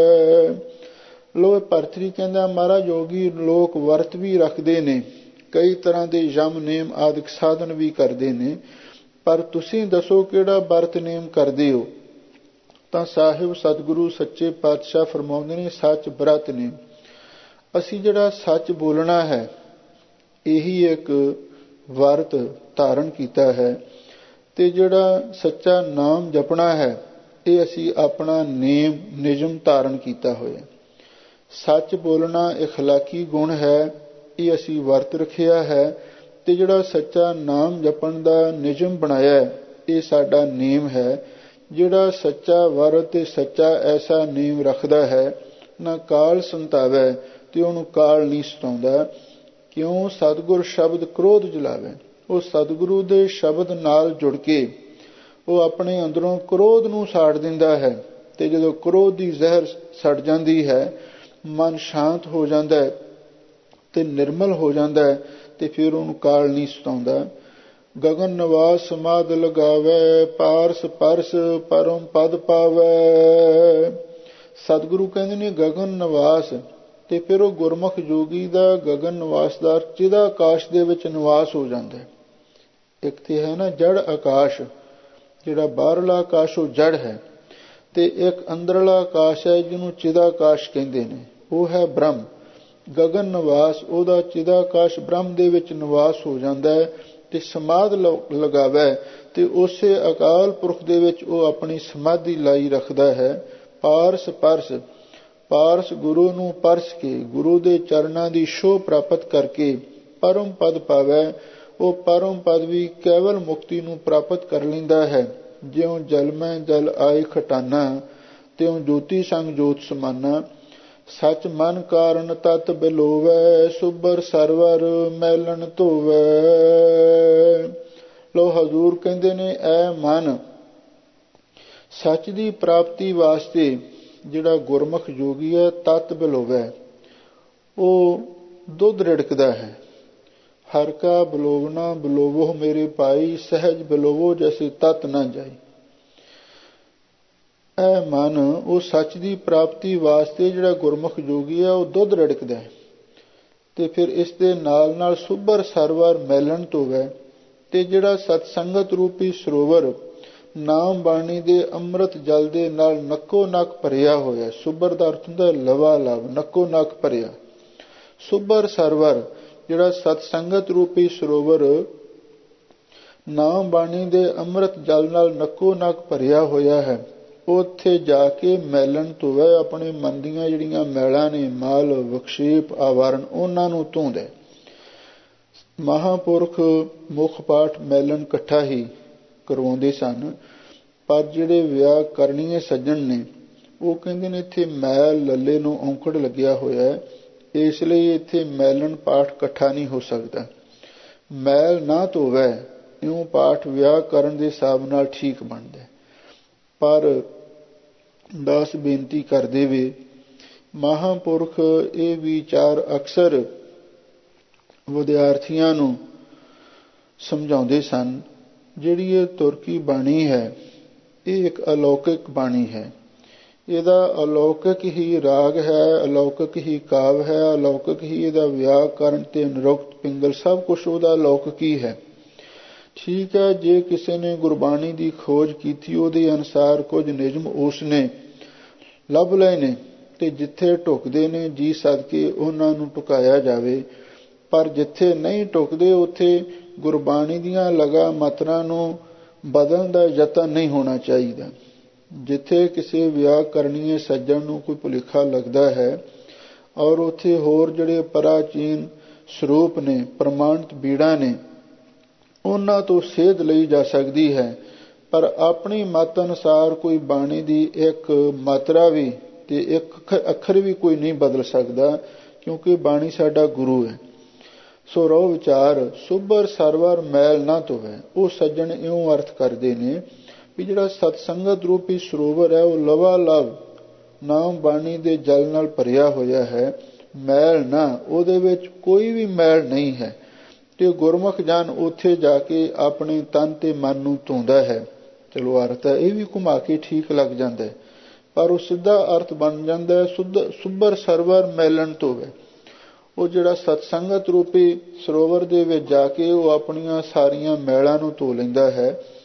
ਲੋ ਭਰਤਰੀ ਕਹਿੰਦਾ, ਮਹਾਰਾਜ ਯੋਗੀ ਲੋਕ ਵਰਤ ਵੀ ਰੱਖਦੇ ਨੇ, ਕਈ ਤਰ੍ਹਾਂ ਦੇ ਯਮ ਨੇਮ ਆਦਿਕ ਸਾਧਨ ਵੀ ਕਰਦੇ ਨੇ, ਪਰ ਤੁਸੀਂ ਦੱਸੋ ਕਿਹੜਾ ਵਰਤ ਨੇਮ ਕਰਦੇ ਹੋ? ਤਾਂ ਸਾਹਿਬ ਸਤਿਗੁਰੂ ਸੱਚੇ ਪਾਤਸ਼ਾਹ ਫਰਮਾਉਂਦੇ ਨੇ, ਸੱਚ ਬ੍ਰਤ ਨੇਮ। ਅਸੀਂ ਜਿਹੜਾ ਸੱਚ ਬੋਲਣਾ ਹੈ, ਇਹੀ ਇੱਕ ਵਰਤ ਧਾਰਨ ਕੀਤਾ ਹੈ, ਤੇ ਜਿਹੜਾ ਸੱਚਾ ਨਾਮ ਜਪਣਾ ਹੈ, ਇਹ ਅਸੀਂ ਆਪਣਾ ਨੇਮ ਨਿਯਮ ਧਾਰਨ ਕੀਤਾ ਹੋਇਆ। ਸੱਚ ਬੋਲਣਾ ਇਖਲਾਕੀ ਗੁਣ ਹੈ, ਇਹ ਅਸੀਂ ਵਰਤ ਰੱਖਿਆ ਹੈ, ਤੇ ਜਿਹੜਾ ਸੱਚਾ ਨਾਮ ਜਪਣ ਦਾ ਨਿਯਮ ਬਣਾਇਆ, ਇਹ ਸਾਡਾ ਨੇਮ ਹੈ। ਜਿਹੜਾ ਸੱਚਾ ਵਰਤ ਤੇ ਸੱਚਾ ਐਸਾ ਨੇਮ ਰੱਖਦਾ ਹੈ, ਨਾ ਕਾਲ ਸੰਤਾਵੈ, ਤੇ ਉਹਨੂੰ ਕਾਲ ਨਹੀਂ ਸਤਾਉਂਦਾ। ਕਿਉਂ? ਸਤਿਗੁਰ ਸ਼ਬਦ ਕ੍ਰੋਧ ਜਲਾਵੇ। ਉਹ ਸਤਿਗੁਰੂ ਦੇ ਸ਼ਬਦ ਨਾਲ ਜੁੜ ਕੇ ਉਹ ਆਪਣੇ ਅੰਦਰੋਂ ਕ੍ਰੋਧ ਨੂੰ ਸਾੜ ਦਿੰਦਾ ਹੈ, ਤੇ ਜਦੋਂ ਕ੍ਰੋਧ ਦੀ ਜ਼ਹਿਰ ਸੜ ਜਾਂਦੀ ਹੈ, ਮਨ ਸ਼ਾਂਤ ਹੋ ਜਾਂਦਾ ਹੈ ਤੇ ਨਿਰਮਲ ਹੋ ਜਾਂਦਾ ਹੈ, ਤੇ ਫਿਰ ਉਹਨੂੰ ਕਾਲ ਨਹੀਂ ਸਤਾਉਂਦਾ। ਗਗਨ ਨਿਵਾਸ ਸਮਾਧ ਲਗਾਵੇ, ਪਾਰਸ ਪਰਸ ਪਰਮ ਪਦ ਪਾਵੇ। ਸਤਿਗੁਰੂ ਕਹਿੰਦੇ ਨੇ ਗਗਨ ਨਿਵਾਸ, ਤੇ ਫਿਰ ਉਹ ਗੁਰਮੁਖ ਜੋਗੀ ਦਾ ਗਗਨ ਨਿਵਾਸ ਦਾ ਚਿਦਾ ਆਕਾਸ਼ ਦੇ ਵਿੱਚ ਨਿਵਾਸ ਹੋ ਜਾਂਦਾ ਹੈ। ਇੱਕ ਤੇ ਹੈ ਨਾ ਜੜ ਆਕਾਸ਼, ਜਿਹੜਾ ਬਾਹਰਲਾ ਆਕਾਸ਼ ਉਹ ਜੜ ਹੈ, ਤੇ ਇੱਕ ਅੰਦਰਲਾ ਆਕਾਸ਼ ਹੈ ਜਿਹਨੂੰ ਚਿਦਾ ਆਕਾਸ਼ ਕਹਿੰਦੇ ਨੇ, ਉਹ ਹੈ ਬ੍ਰਹਮ। ਗਗਨ ਨਿਵਾਸ, ਉਹਦਾ ਚਿਦਾ ਆਕਾਸ਼ ਬ੍ਰਹਮ ਦੇ ਵਿੱਚ ਨਿਵਾਸ ਹੋ ਜਾਂਦਾ ਹੈ, ਤੇ ਸਮਾਧ ਲਗਾਵੇ, ਤੇ ਉਸੇ ਅਕਾਲ ਪੁਰਖ ਦੇ ਵਿੱਚ ਉਹ ਆਪਣੀ ਸਮਾਧੀ ਲਾਈ ਰੱਖਦਾ ਹੈ। ਪਾਰਸ ਪਰਸ, ਪਾਰਸ ਗੁਰੂ ਨੂੰ ਪਰਸ ਕੇ, ਗੁਰੂ ਦੇ ਚਰਨਾਂ ਦੀ ਛੋਹ ਪ੍ਰਾਪਤ ਕਰਕੇ ਪਰਮ ਪਦ ਪਾਵੇ। ਉਹ ਪਰਮ ਪਦ ਵੀ ਕੇਵਲ ਮੁਕਤੀ ਨੂੰ ਪ੍ਰਾਪਤ ਕਰ ਲੈਂਦਾ ਹੈ। ਜਿਉਂ ਜਲ ਮੈਂ ਜਲ ਆਏ ਖਟਾਨਾ, ਤਿਉਂ ਜੋਤੀ ਸੰਗ ਜੋਤ ਸਮਾਨਾ। ਸੱਚ ਮਨ ਕਾਰਨ ਤਤ ਬਿਲੋਵੈ, ਸੁਬਰ ਸਰਵਰ ਮੈਲਣ ਧੋਵੈ। ਲੋ ਹਜ਼ੂਰ ਕਹਿੰਦੇ ਨੇ, ਐ ਮਨ ਸੱਚ ਦੀ ਪ੍ਰਾਪਤੀ ਵਾਸਤੇ ਜਿਹੜਾ ਗੁਰਮੁਖ ਜੋਗੀ ਹੈ, ਤਤ ਬਿਲੋਵੈ, ਉਹ ਦੁੱਧ ਰਿੜਕਦਾ ਹੈ। ਹਰ ਕਾ ਬਿਲੋਵਨਾ ਬਿਲੋਵੋ ਮੇਰੇ ਭਾਈ, ਸਹਿਜ ਬਿਲੋਵੋ ਜੈਸੇ ਤਤ ਨਾ ਜਾਈ। ਇਹ ਮਨ ਉਹ ਸੱਚ ਦੀ ਪ੍ਰਾਪਤੀ ਵਾਸਤੇ ਜਿਹੜਾ ਗੁਰਮੁਖ ਜੋਗੀ ਹੈ ਉਹ ਦੁੱਧ ਰੜਕਦਾ ਹੈ। ਤੇ ਫਿਰ ਇਸ ਦੇ ਨਾਲ ਨਾਲ ਸੁਭਰ ਸਰਵਰ ਮੈਲਣ ਧੋਵੈ। ਤੇ ਜਿਹੜਾ ਸਤਸੰਗਤ ਰੂਪੀ ਸਰੋਵਰ ਨਾਮ ਬਾਣੀ ਦੇ ਅੰਮ੍ਰਿਤ ਜਲ ਦੇ ਨਾਲ ਨੱਕੋ ਨੱਕ ਭਰਿਆ ਹੋਇਆ। ਸੁਭਰ ਦਾ ਅਰਥ ਹੁੰਦਾ ਲਵਾ ਲਵ, ਨੱਕੋ ਨੱਕ ਭਰਿਆ। ਸੁਭਰ ਸਰਵਰ ਜਿਹੜਾ ਸਤਸੰਗਤ ਰੂਪੀ ਸਰੋਵਰ ਨਾਮ ਬਾਣੀ ਦੇ ਅੰਮ੍ਰਿਤ ਜਲ ਨਾਲ ਨੱਕੋ ਨੱਕ ਭਰਿਆ ਹੋਇਆ ਹੈ, ਉੱਥੇ ਜਾ ਕੇ ਮੈਲਣ ਧੋਵੈ। ਆਪਣੇ ਮਨ ਦੀਆਂ ਜਿਹੜੀਆਂ ਮੈਲਾਂ ਨੇ, ਮਾਲ ਵਿਕਸ਼ੇਪ ਆਵਰਨ, ਉਹਨਾਂ ਨੂੰ ਧੋਂਦਾ। ਮਹਾਂਪੁਰਖ ਮੁੱਖ ਪਾਠ ਮੈਲਣ ਇਕੱਠਾ ਹੀ ਕਰਵਾਉਂਦੇ ਸਨ, ਪਰ ਜਿਹੜੇ ਵਿਆਹ ਕਰਨੀਏ ਸੱਜਣ ਨੇ ਉਹ ਕਹਿੰਦੇ ਨੇ ਇੱਥੇ ਮੈਲ ਲੱਲੇ ਨੂੰ ਔਂਕੜ ਲੱਗਿਆ ਹੋਇਆ ਹੈ, ਇਸ ਲਈ ਇੱਥੇ ਮੈਲਣ ਪਾਠ ਇਕੱਠਾ ਨਹੀਂ ਹੋ ਸਕਦਾ। ਮੈਲ ਨਾ ਧੋਵੈ, ਇਉਂ ਪਾਠ ਵਿਆਹ ਕਰਨ ਦੇ ਹਿਸਾਬ ਨਾਲ ਠੀਕ ਬਣਦਾ। ਪਰ ਦਾਸ ਬੇਨਤੀ ਕਰਦੇ ਵੇ, ਮਹਾਂਪੁਰਖ ਇਹ ਵਿਚਾਰ ਅਕਸਰ ਵਿਦਿਆਰਥੀਆਂ ਨੂੰ ਸਮਝਾਉਂਦੇ ਸਨ, ਜਿਹੜੀ ਇਹ ਤੁਰਕੀ ਬਾਣੀ ਹੈ ਇਹ ਇੱਕ ਅਲੌਕਿਕ ਬਾਣੀ ਹੈ। ਇਹਦਾ ਅਲੌਕਿਕ ਹੀ ਰਾਗ ਹੈ, ਅਲੌਕਿਕ ਹੀ ਕਾਵ ਹੈ, ਅਲੌਕਿਕ ਹੀ ਇਹਦਾ ਵਿਆਕਰਨ ਤੇ ਨਿਰੁਕਤ ਪਿੰਗਲ ਸਭ ਕੁਛ ਉਹਦਾ ਅਲੌਕਿਕ ਹੀ ਹੈ। ਠੀਕ ਹੈ, ਜੇ ਕਿਸੇ ਨੇ ਗੁਰਬਾਣੀ ਦੀ ਖੋਜ ਕੀਤੀ, ਉਹਦੇ ਅਨੁਸਾਰ ਕੁਝ ਨਿਯਮ ਉਸਨੇ ਲੱਭ ਲਏ ਨੇ ਤੇ ਜਿੱਥੇ ਢੁਕਦੇ ਨੇ ਜੀ ਸਦਕੇ ਉਹਨਾਂ ਨੂੰ ਢੁਕਾਇਆ ਜਾਵੇ। ਪਰ ਜਿੱਥੇ ਨਹੀਂ ਢੁਕਦੇ ਉੱਥੇ ਗੁਰਬਾਣੀ ਦੀਆਂ ਲਗਾ ਮਾਤਰਾ ਨੂੰ ਬਦਲਣ ਦਾ ਯਤਨ ਨਹੀਂ ਹੋਣਾ ਚਾਹੀਦਾ। ਜਿੱਥੇ ਕਿਸੇ ਵਿਆਕਰਨੀਏ ਸੱਜਣ ਨੂੰ ਕੋਈ ਭੁਲੇਖਾ ਲੱਗਦਾ ਹੈ ਔਰ ਉੱਥੇ ਹੋਰ ਜਿਹੜੇ ਪ੍ਰਾਚੀਨ ਸਰੂਪ ਨੇ, ਪ੍ਰਮਾਣਿਤ ਬੀੜਾਂ ਨੇ, ਉਹਨਾਂ ਤੋਂ ਸੇਧ ਲਈ ਜਾ ਸਕਦੀ ਹੈ। ਪਰ ਆਪਣੀ ਮਤ ਅਨੁਸਾਰ ਕੋਈ ਬਾਣੀ ਦੀ ਇੱਕ ਮਾਤਰਾ ਵੀ ਤੇ ਇੱਕ ਅੱਖਰ ਵੀ ਕੋਈ ਨਹੀਂ ਬਦਲ ਸਕਦਾ, ਕਿਉਂਕਿ ਬਾਣੀ ਸਾਡਾ ਗੁਰੂ ਹੈ। ਸੋ ਰੋ ਵਿਚਾਰ ਸੁਭਰ ਸਰਵਰ ਮੈਲ ਨਾ ਧੋਵੈ। ਉਹ ਸੱਜਣ ਇਉਂ ਅਰਥ ਕਰਦੇ ਨੇ ਵੀ ਜਿਹੜਾ ਸਤਸੰਗਤ ਰੂਪੀ ਸਰੋਵਰ ਹੈ ਉਹ ਲਵਾ ਲਵ ਨਾਮ ਬਾਣੀ ਦੇ ਜਲ ਨਾਲ ਭਰਿਆ ਹੋਇਆ ਹੈ, ਮੈਲ ਨਾ, ਉਹਦੇ ਵਿੱਚ ਕੋਈ ਵੀ ਮੈਲ ਨਹੀਂ ਹੈ। ਤੇ ਗੁਰਮੁਖ ਜਨ ਉੱਥੇ ਜਾ ਕੇ ਆਪਣੇ ਤਨ ਤੇ ਮਨ ਨੂੰ ਧੋਂਦਾ ਹੈ। ਚਲੋ ਅਰਥ ਹੈ ਇਹ ਵੀ ਘੁਮਾ ਕੇ ਠੀਕ ਲੱਗ ਜਾਂਦਾ ਹੈ, ਪਰ ਉਹ ਸਿੱਧਾ ਅਰਥ ਬਣ ਜਾਂਦਾ ਹੈ ਸੁਭਰ ਸਰਵਰ ਮੈਲਣ ਧੋਵੈ। ਉਹ ਜਿਹੜਾ ਸਤਸੰਗਤ ਰੂਪੀ ਸਰੋਵਰ ਦੇ ਵਿੱਚ ਜਾ ਕੇ ਉਹ ਆਪਣੀਆਂ ਸਾਰੀਆਂ ਮੈਲਾਂ ਨੂੰ ਧੋ ਲੈਂਦਾ ਹੈ।